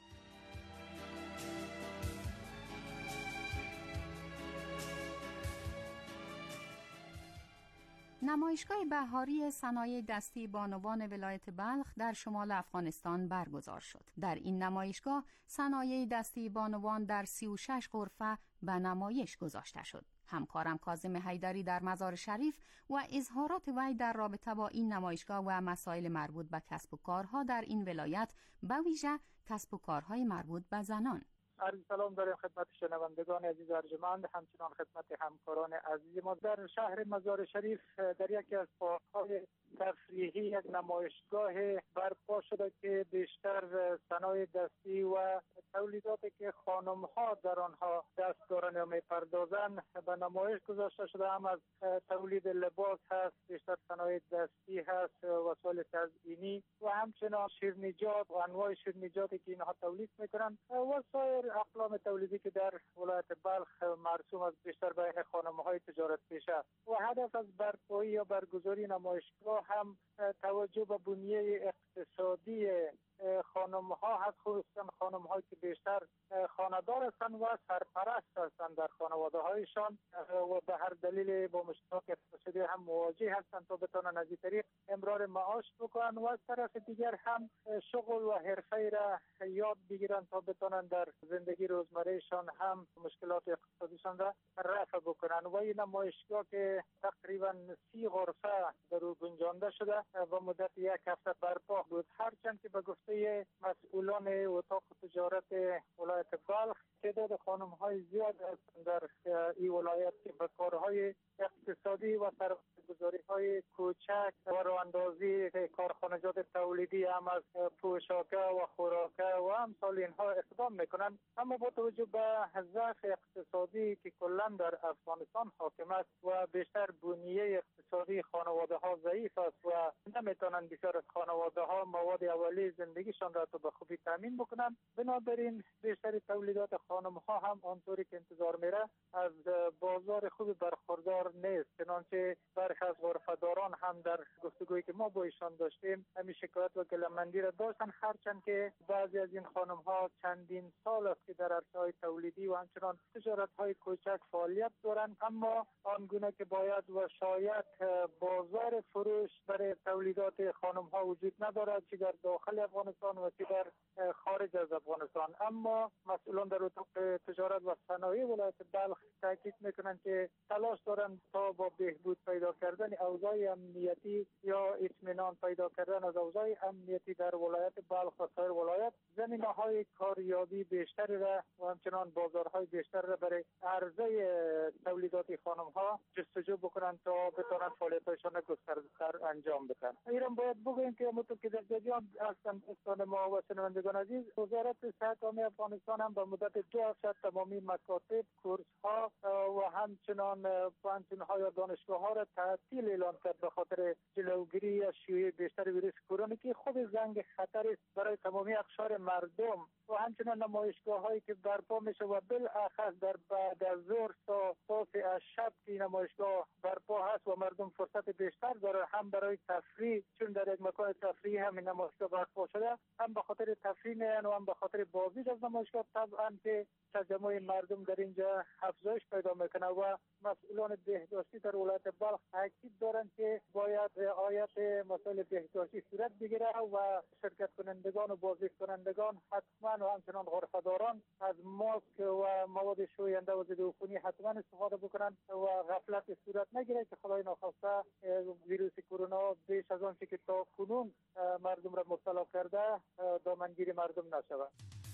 نمایشگاه بهاری صنایع دستی بانوان ولایت بلخ در شمال افغانستان برگزار شد. در این نمایشگاه صنایع دستی بانوان در سی و شش غرفه به نمایش گذاشته شد. همکارم کاظم حیدری در مزار شریف و اظهارات وی در رابطه با این نمایشگاه و مسائل مربوط به کسب و کارها در این ولایت، به ویژه کسب و کارهای مربوط به زنان. عرض سلام داریم خدمت شنوندگان عزیز ارجمند، همچنان خدمت همکاران عزیز ما. در شهر مزار شریف در یکی از پارک‌های تفریحی یک نمایشگاه برپا شده که بیشتر صنایع دستی و تولیداتی که خانم‌ها در آنها دست دارند یا می‌پردازند به نمایش گذاشته شده. هم از تولید لباس هست، بیشتر صنایع دستی هست، وسایل تزئینی و همچنان شیرینیجات و انواع شیرینیجاتی که اینها تولید می‌کنند و سایر اقلام تولیدی که در ولایت بلخ مرسوم از بیشتر بین خانم‌های تجارت پیشه. و هدف از برپایی یا برگزاری نمایشگاه هم توجه به بنیه اقتصادی خانم ها هست، خصوصا خانم هایی که بیشتر خانه‌دار هستند و سرپرست هستند در خانواده هایشان و به هر دلیل با مشکلات اقتصادی هم مواجه هستند تا بتوانند از این طریق امرار معاش بکنند و از طرف دیگر هم شغل و حرفه را یاد بگیرند تا بتوانند در زندگی روزمرهشان هم مشکلات اقتصادیشان را رفع بکنند. و این نمایشگاه که تقریبا سی غرفه در او گنجانده شده و مدت یک هفته برپا بود، هرچند که به گفته مسئولان اتاق تجارت ولایت بلخ تعداد خانم‌های زیاد هستند در این ولایت که به کارهای اقتصادی و سرمایه‌گذاری‌های کوچک و راه‌اندازی کارخانجات تولیدی هم از پوشاکه و خوراکه و امثال اینها اقدام میکنند. اما با توجه به ضعف اقتصادی که کلا در افغانستان حاکم است و بیشتر بنیه اقتصادی خانواده‌ها ضعیف است و نمیتونند بسیار از خانواده‌ها مواد اولیه زندگیشان را به خوبی تامین بکنند، بنابراین بیشتر تولیدات خانم‌ها هم آنطوری که انتظار میره از بازار خوبی برخوردار نیست. چنانچه برخی از غرفه غرفه‌داران هم در گفتگویی که ما با ایشان داشتیم همین شکایت و گله‌مندی را داشتن، هرچند که بعضی از این خانم‌ها چندین سال است که در عرصه‌های تولیدی و همچنان تجارت‌های کوچک فعالیت دارند، اما آنگونه که باید و شاید بازار فروش برای تولیدات خانم‌ها وجود ندارد، چه در داخل افغانستان و چه در خارج از افغانستان. اما مسئولان در اتاق تجارت و صنایع ولایت بلخ تاکید میکنند که تلاش دارند تا با بهبود پیدا کردن اوضاع امنیتی یا اطمینان پیدا کردن از اوضاع امنیتی در ولایت بلخ و سایر ولایت زمینه‌های کاریابی بیشتری را و همچنان بازارهای بیشتر را برای عرضه تولیدات خانم‌ها جستجو بکنند تا بتوانند فعالیت‌هایشان را گسترده‌تر انجام بدن. ایران باید بگوییم که همونطور که در جریان هستند دوستان ما و شنوندگان عزیز، وزارت صحت عامه افغانستان هم به مدت دو هفته تمامی مکاتب، کورس‌ها و همچنان پانتون‌ها یا دانشگاه‌ها را تعطیل اعلام کرد به خاطر جلوگیری از شیوع بیشتر ویروس کرونا که خود زنگ خطر است برای تمامی اقشار مردم و همچنان نمایشگاه‌هایی که برپا میشه و بالاخص در بعد از ظهر تا ساعت شب که نمایشگاه برپا هست و مردم فرصت بیشتر داره هم برای تفریح، چون در یک مکان تفریحی همین نمایشگاه برپا شده، هم به خاطر تفریح میان و هم به خاطر بازدید از نمایشگاه طبعا که تجمع مردم در اینجا افزایش پیدا میکنه و مسئولان بهداشتی در ولایت بلخ تاکید دارند که باید رعایت مسائل بهداشتی صورت بگیره و شرکت کنندگان و بازدید کنندگان حتما و همچنان غرفه‌داران از ماسک و مواد شوینده و ضد عفونی حتما استفاده بکنند و غفلت صورت نگیره که خدای ناخواسته ویروس کرونا بیش از آنچه که تا کنون مردم را مبتلا کرده دامنگیر مردم نشود.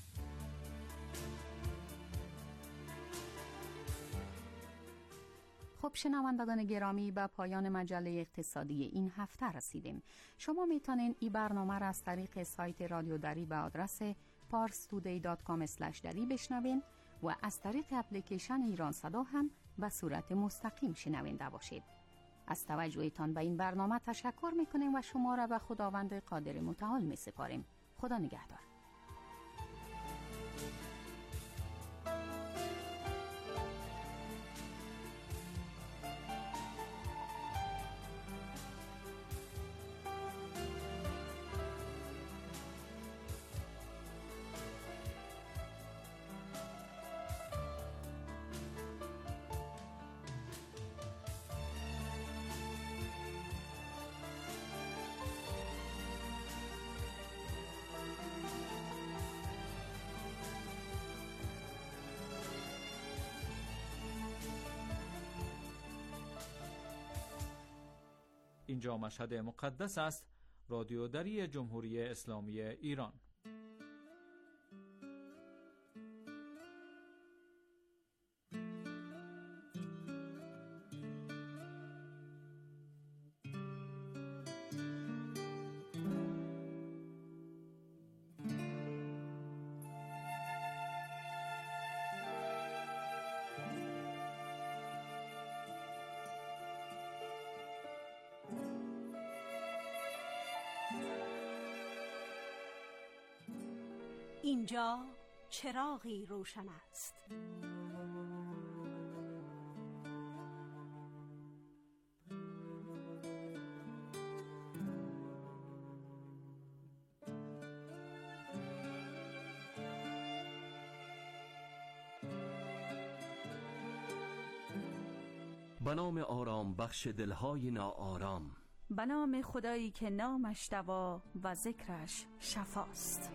خب شنوندگان گرامی، به پایان مجله اقتصادی این هفته رسیدیم. شما میتونین این برنامه را از طریق سایت رادیو دری به آدرس پارس تودی دات کام اسلش دری بشنوین و از طریق اپلیکیشن ایران صدا هم به صورت مستقیم شنونده باشید. از توجهتان به این برنامه تشکر میکنیم و شما را به خداوند قادر متعال میسپاریم. خدا نگهدار. اینجا مشهد مقدس است، رادیو دری جمهوری اسلامی ایران. اینجا چراغی روشن است. به نام آرام بخش دلهای ناآرام، به نام خدایی که نامش دوا و ذکرش شفاست.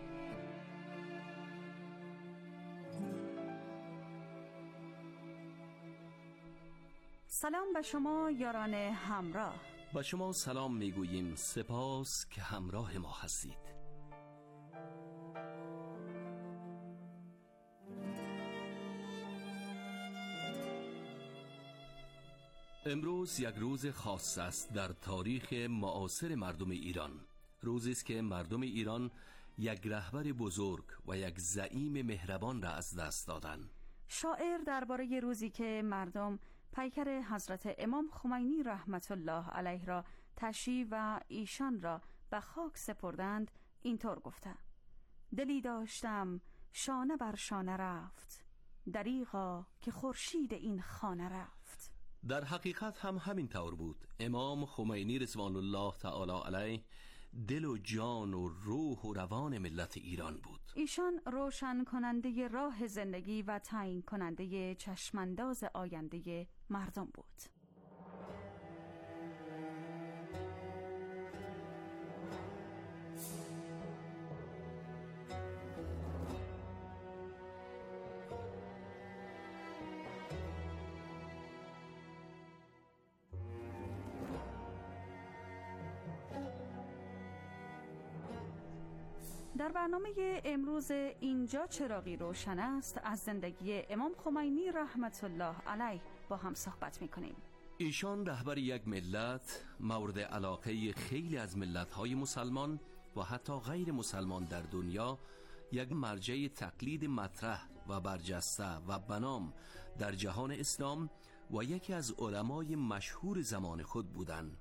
سلام به شما یاران همراه. با شما سلام میگوییم، سپاس که همراه ما هستید. امروز یک روز خاص است در تاریخ معاصر مردم ایران. روزی است که مردم ایران یک رهبر بزرگ و یک زعیم مهربان را از دست دادند. شاعر درباره روزی که مردم پیکر حضرت امام خمینی رحمت الله علیه را تشییع و ایشان را به خاک سپردند اینطور گفته: دلی داشتم شانه بر شانه رفت، دریغا که خورشید این خانه رفت. در حقیقت هم همین طور بود. امام خمینی رضوان الله تعالی علیه دل و جان و روح و روان ملت ایران بود. ایشان روشن کننده راه زندگی و تعیین کننده چشمانداز آینده مردم بود. در برنامه امروز اینجا چراغی روشن است از زندگی امام خمینی رحمت الله علیه با هم صحبت می‌کنیم. ایشان رهبر یک ملت، مورد علاقه خیلی از ملت‌های مسلمان و حتی غیر مسلمان در دنیا، یک مرجع تقلید مطرح و برجسته و بنام در جهان اسلام و یکی از علمای مشهور زمان خود بودند.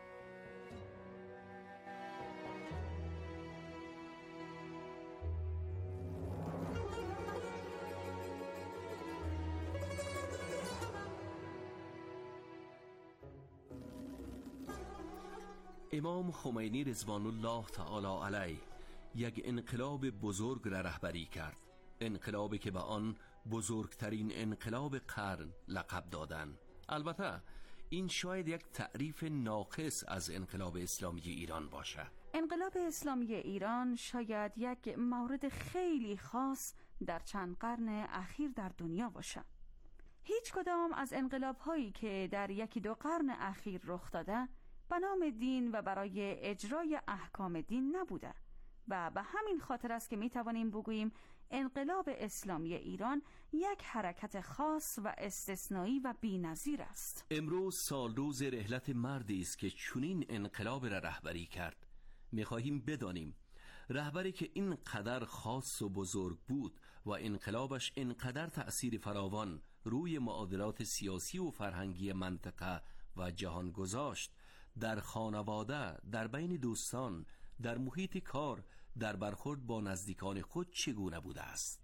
امام خمینی رضوان الله تعالی علیه یک انقلاب بزرگ را رهبری کرد، انقلابی که به آن بزرگترین انقلاب قرن لقب دادند. البته این شاید یک تعریف ناقص از انقلاب اسلامی ایران باشد. انقلاب اسلامی ایران شاید یک مورد خیلی خاص در چند قرن اخیر در دنیا باشد. هیچ کدام از انقلاب هایی که در یکی دو قرن اخیر رخ داده به نام دین و برای اجرای احکام دین نبوده و به همین خاطر است که می توانیم بگوییم انقلاب اسلامی ایران یک حرکت خاص و استثنایی و بی‌نظیر است. امروز سال روز رحلت مردی است که چنین انقلاب را رهبری کرد. می خواهیم بدانیم رهبری که اینقدر خاص و بزرگ بود و انقلابش اینقدر تأثیر فراوان روی معادلات سیاسی و فرهنگی منطقه و جهان گذاشت، در خانواده، در بین دوستان، در محیط کار، در برخورد با نزدیکان خود چگونه بوده است؟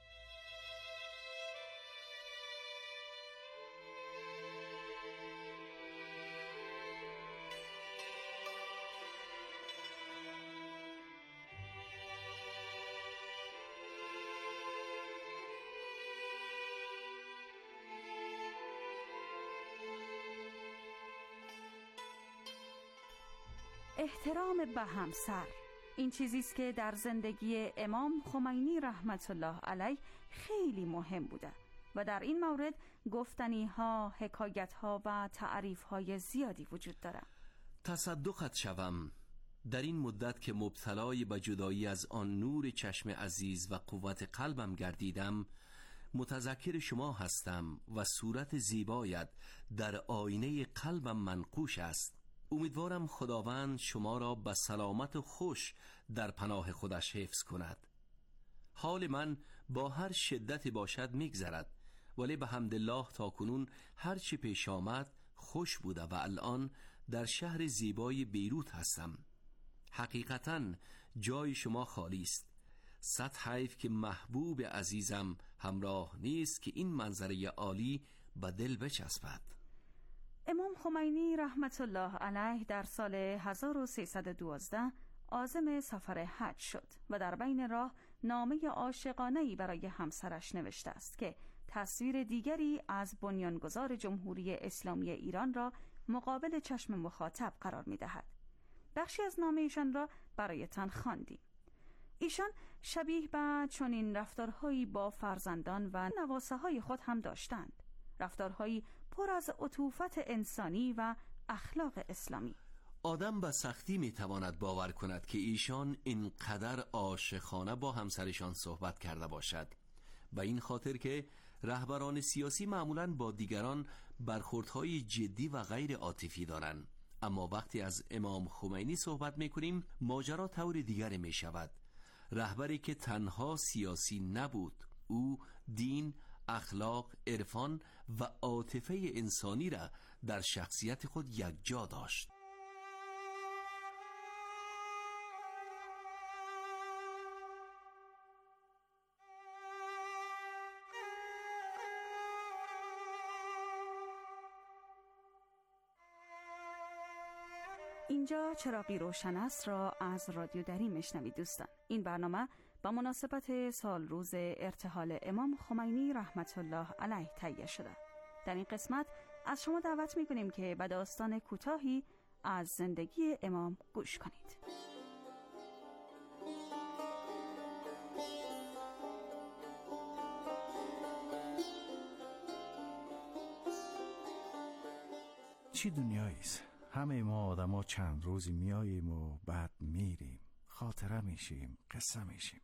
احترام به همسر این چیزی است که در زندگی امام خمینی رحمت الله علیه خیلی مهم بوده و در این مورد گفتنی ها، حکایت ها و تعریف های زیادی وجود داره. تصدقت شوم، در این مدت که مبتلای به جدایی از آن نور چشم عزیز و قوت قلبم گردیدم، متذکر شما هستم و صورت زیبایت در آینه قلبم منقوش است. امیدوارم خداوند شما را به سلامت و خوش در پناه خودش حفظ کند. حال من با هر شدتی باشد میگذرد، ولی به حمدالله تا کنون هر چی پیش آمد خوش بوده و الان در شهر زیبای بیروت هستم. حقیقتاً جای شما خالی است. صد حیف که محبوب عزیزم همراه نیست که این منظره عالی به دل بچسبد. امام خمینی رحمت الله علیه در سال هزار و سیصد و دوازده عازم سفر حج شد و در بین راه نامه عاشقانه‌ای برای همسرش نوشته است که تصویر دیگری از بنیانگذار جمهوری اسلامی ایران را مقابل چشم مخاطب قرار می‌دهد. بخشی از نامه ایشان را برایتان خواندیم. ایشان شبیه به چنین رفتارهایی با فرزندان و نواسه‌های خود هم داشتند، رفتارهایی پر از عطوفت انسانی و اخلاق اسلامی. آدم به سختی میتواند باور کند که ایشان اینقدر عاشقانه با همسرشان صحبت کرده باشد، به این خاطر که رهبران سیاسی معمولاً با دیگران برخوردهای جدی و غیر عاطفی دارند، اما وقتی از امام خمینی صحبت میکنیم ماجرا طور دیگری میشود. رهبری که تنها سیاسی نبود، او دین، اخلاق، عرفان و عاطفه انسانی را در شخصیت خود یکجا داشت. اینجا چراغی روشن است را از رادیو دری میشنوید دوستان. این برنامه با مناسبت سال روز ارتحال امام خمینی رحمت الله علیه تهیه شده. در این قسمت از شما دعوت میکنیم که به داستان کوتاهی از زندگی امام گوش کنید. چی دنیاییست؟ همه ما آدم ها چند روزی میاییم و بعد میریم، خاطره میشیم، قصه میشیم.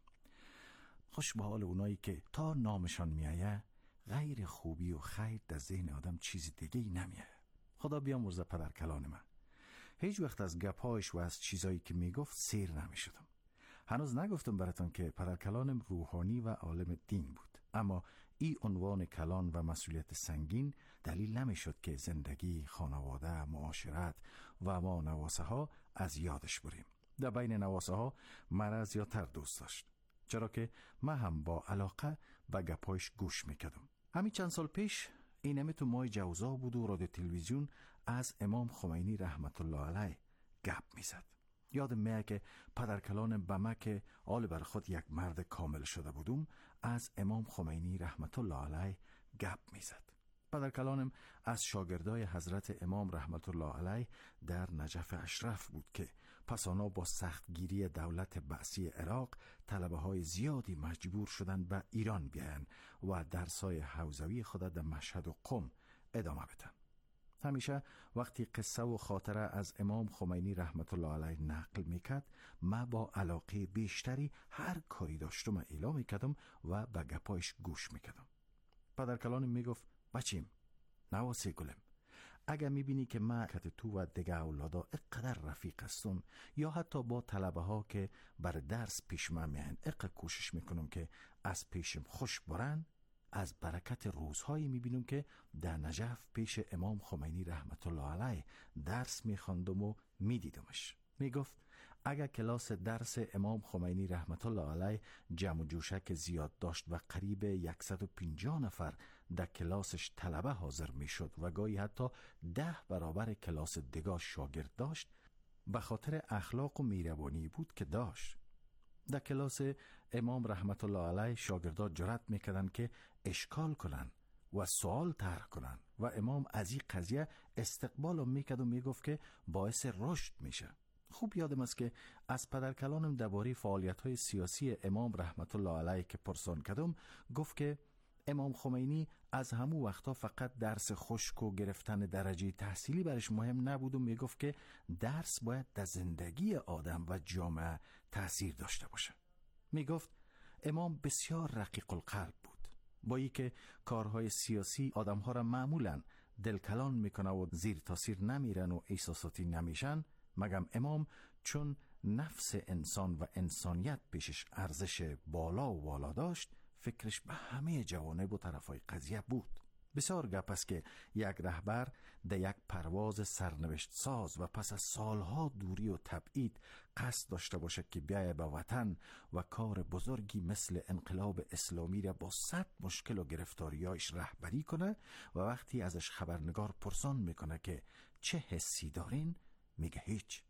خوش به حال اونایی که تا نامشان میایه غیر خوبی و خیر در ذهن آدم چیز دیگه ای نمیایه. خدا بیامرزه پدر کلان من، هیچ وقت از گپایش و از چیزایی که میگفت سیر نمیشدم. هنوز نگفتم براتون که پدر کلانم روحانی و عالم دین بود، اما این عنوان کلان و مسئولیت سنگین دلیل نمیشد که زندگی، خانواده، معاشرت و ما نواسه ها از یادش بریم. در بین نواسه ها مرا زیادتر دوست داشت، چرا که من هم با علاقه به گپایش گوش میکردم. همین چند سال پیش اینمی تو ماه جوزا بود و رادیو تلویزیون از امام خمینی رحمت الله علیه گپ میزد. یادم میاد که پدر کلانم به من که آل بر خود یک مرد کامل شده بودم از امام خمینی رحمت الله علیه گپ میزد. پدر کلانم از شاگردای حضرت امام رحمت الله علیه در نجف اشرف بود که پس آنها با سختگیری دولت بعثی عراق طلبه های زیادی مجبور شدند به ایران بیاین و درسای حوزوی خود در مشهد و قم ادامه بدن. همیشه وقتی قصه و خاطره از امام خمینی رحمت الله علیه نقل میکرد، من با علاقه بیشتری هر کاری داشتم اعلام میکردم و به گپایش گوش میکردم. پدر کلانم میگفت بچیم، نواسی گلم، اگر میبینی که من کت تو و دیگه اولادا اقدر رفیق هستم یا حتی با طلبه ها که بر درس پیش من میان اقدر کوشش میکنم که از پیشم خوش برن، از برکت روزهایی میبینم که در نجف پیش امام خمینی رحمت الله علیه درس میخواندم و میدیدمش. میگفت اگر کلاس درس امام خمینی رحمت الله علیه جمع و جوشک زیاد داشت و قریب صد و پنجاه نفر در کلاسش طلبه حاضر میشد و گاهی حتی ده برابر کلاس دیگه شاگرد داشت، به خاطر اخلاق و مهربانی بود که داشت. در کلاس امام رحمت الله علیه شاگردان جرأت میکردن که اشکال کنن و سوال طرح کنن و امام از این قضیه استقبال میکرد و میگفت که باعث رشد میشه. خوب یادم است که از پدر کلانم درباره فعالیت‌های سیاسی امام رحمت الله علیه که پرسان کردم، گفت که امام خمینی از همون وقتا فقط درس خشک و گرفتن درجه تحصیلی برش مهم نبود و میگفت که درس باید در زندگی آدم و جامعه تأثیر داشته باشه. میگفت امام بسیار رقیق القلب بود، با ای که کارهای سیاسی آدمها را معمولاً دلکلان میکنه و زیر تاثیر نمیرن و احساساتی نمیشن، مگم امام چون نفس انسان و انسانیت پیشش ارزش بالا و والا داشت، فکرش به همه جوانب و طرفای قضیه بود. بسیار گپ است که یک رهبر در یک پرواز سرنوشت ساز و پس از سالها دوری و تبعید قصد داشته باشه که بیایه به وطن و کار بزرگی مثل انقلاب اسلامی را با صد مشکل و گرفتاریایش رهبری کنه و وقتی ازش خبرنگار پرسان میکنه که چه حسی دارین، میگه هیچ.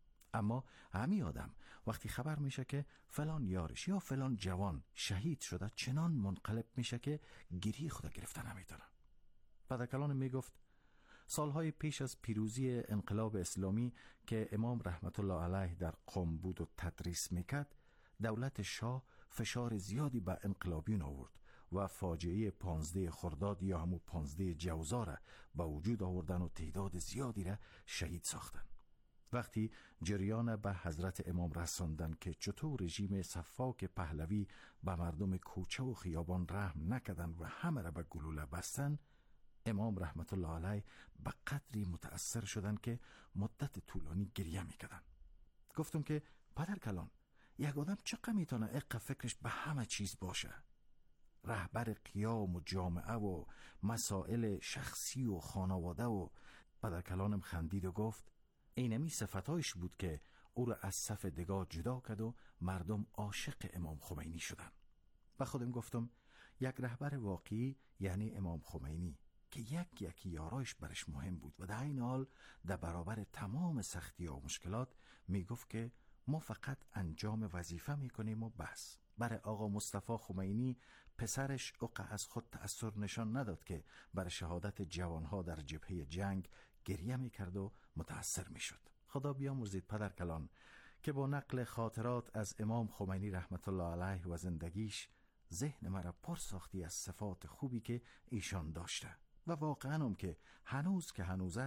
اما همین آدم وقتی خبر میشه که فلان یارش یا فلان جوان شهید شده، چنان منقلب میشه که گیری خدا گرفته نمیتونه. پدر کلانم میگفت سالهای پیش از پیروزی انقلاب اسلامی که امام رحمت الله علیه در قم بود و تدریس میکرد، دولت شاه فشار زیادی به انقلابیون آورد و فاجعه پانزده خرداد یا همون پانزده جوزا را به وجود آوردن و تعداد زیادی را شهید ساختن. وقتی جریان به حضرت امام رساندن که چطور رژیم صفاک پهلوی به مردم کوچه و خیابان رحم نکردن و همه را به گلوله بستن، امام رحمت الله علیه به قدری متأثر شدن که مدت طولانی گریه میکردن. گفتم که پدر کلان، یک آدم چقدر میتونه اقا فکرش به همه چیز باشه؟ رهبر قیام و جامعه و مسائل شخصی و خانواده. و پدر کلانم خندید و گفت اینمی صفتایش بود که او را از صف دگاه جدا کرد و مردم عاشق امام خمینی شدن. و خودم گفتم یک رهبر واقعی یعنی امام خمینی که یک یکی یارایش برش مهم بود و در این حال در برابر تمام سختی و مشکلات میگفت که ما فقط انجام وظیفه میکنیم و بس. برای آقا مصطفی خمینی پسرش اوقع از خود تأثیر نشان نداد که بر شهادت جوانها در جبهه جنگ گریه میکرد و متأثر میشد. خدا بیامرزید پدر کلان که با نقل خاطرات از امام خمینی رحمت الله علیه و زندگیش ذهن مرا پر ساختی از صفات خوبی که ایشان داشته و واقعا هم که هنوز که هنوز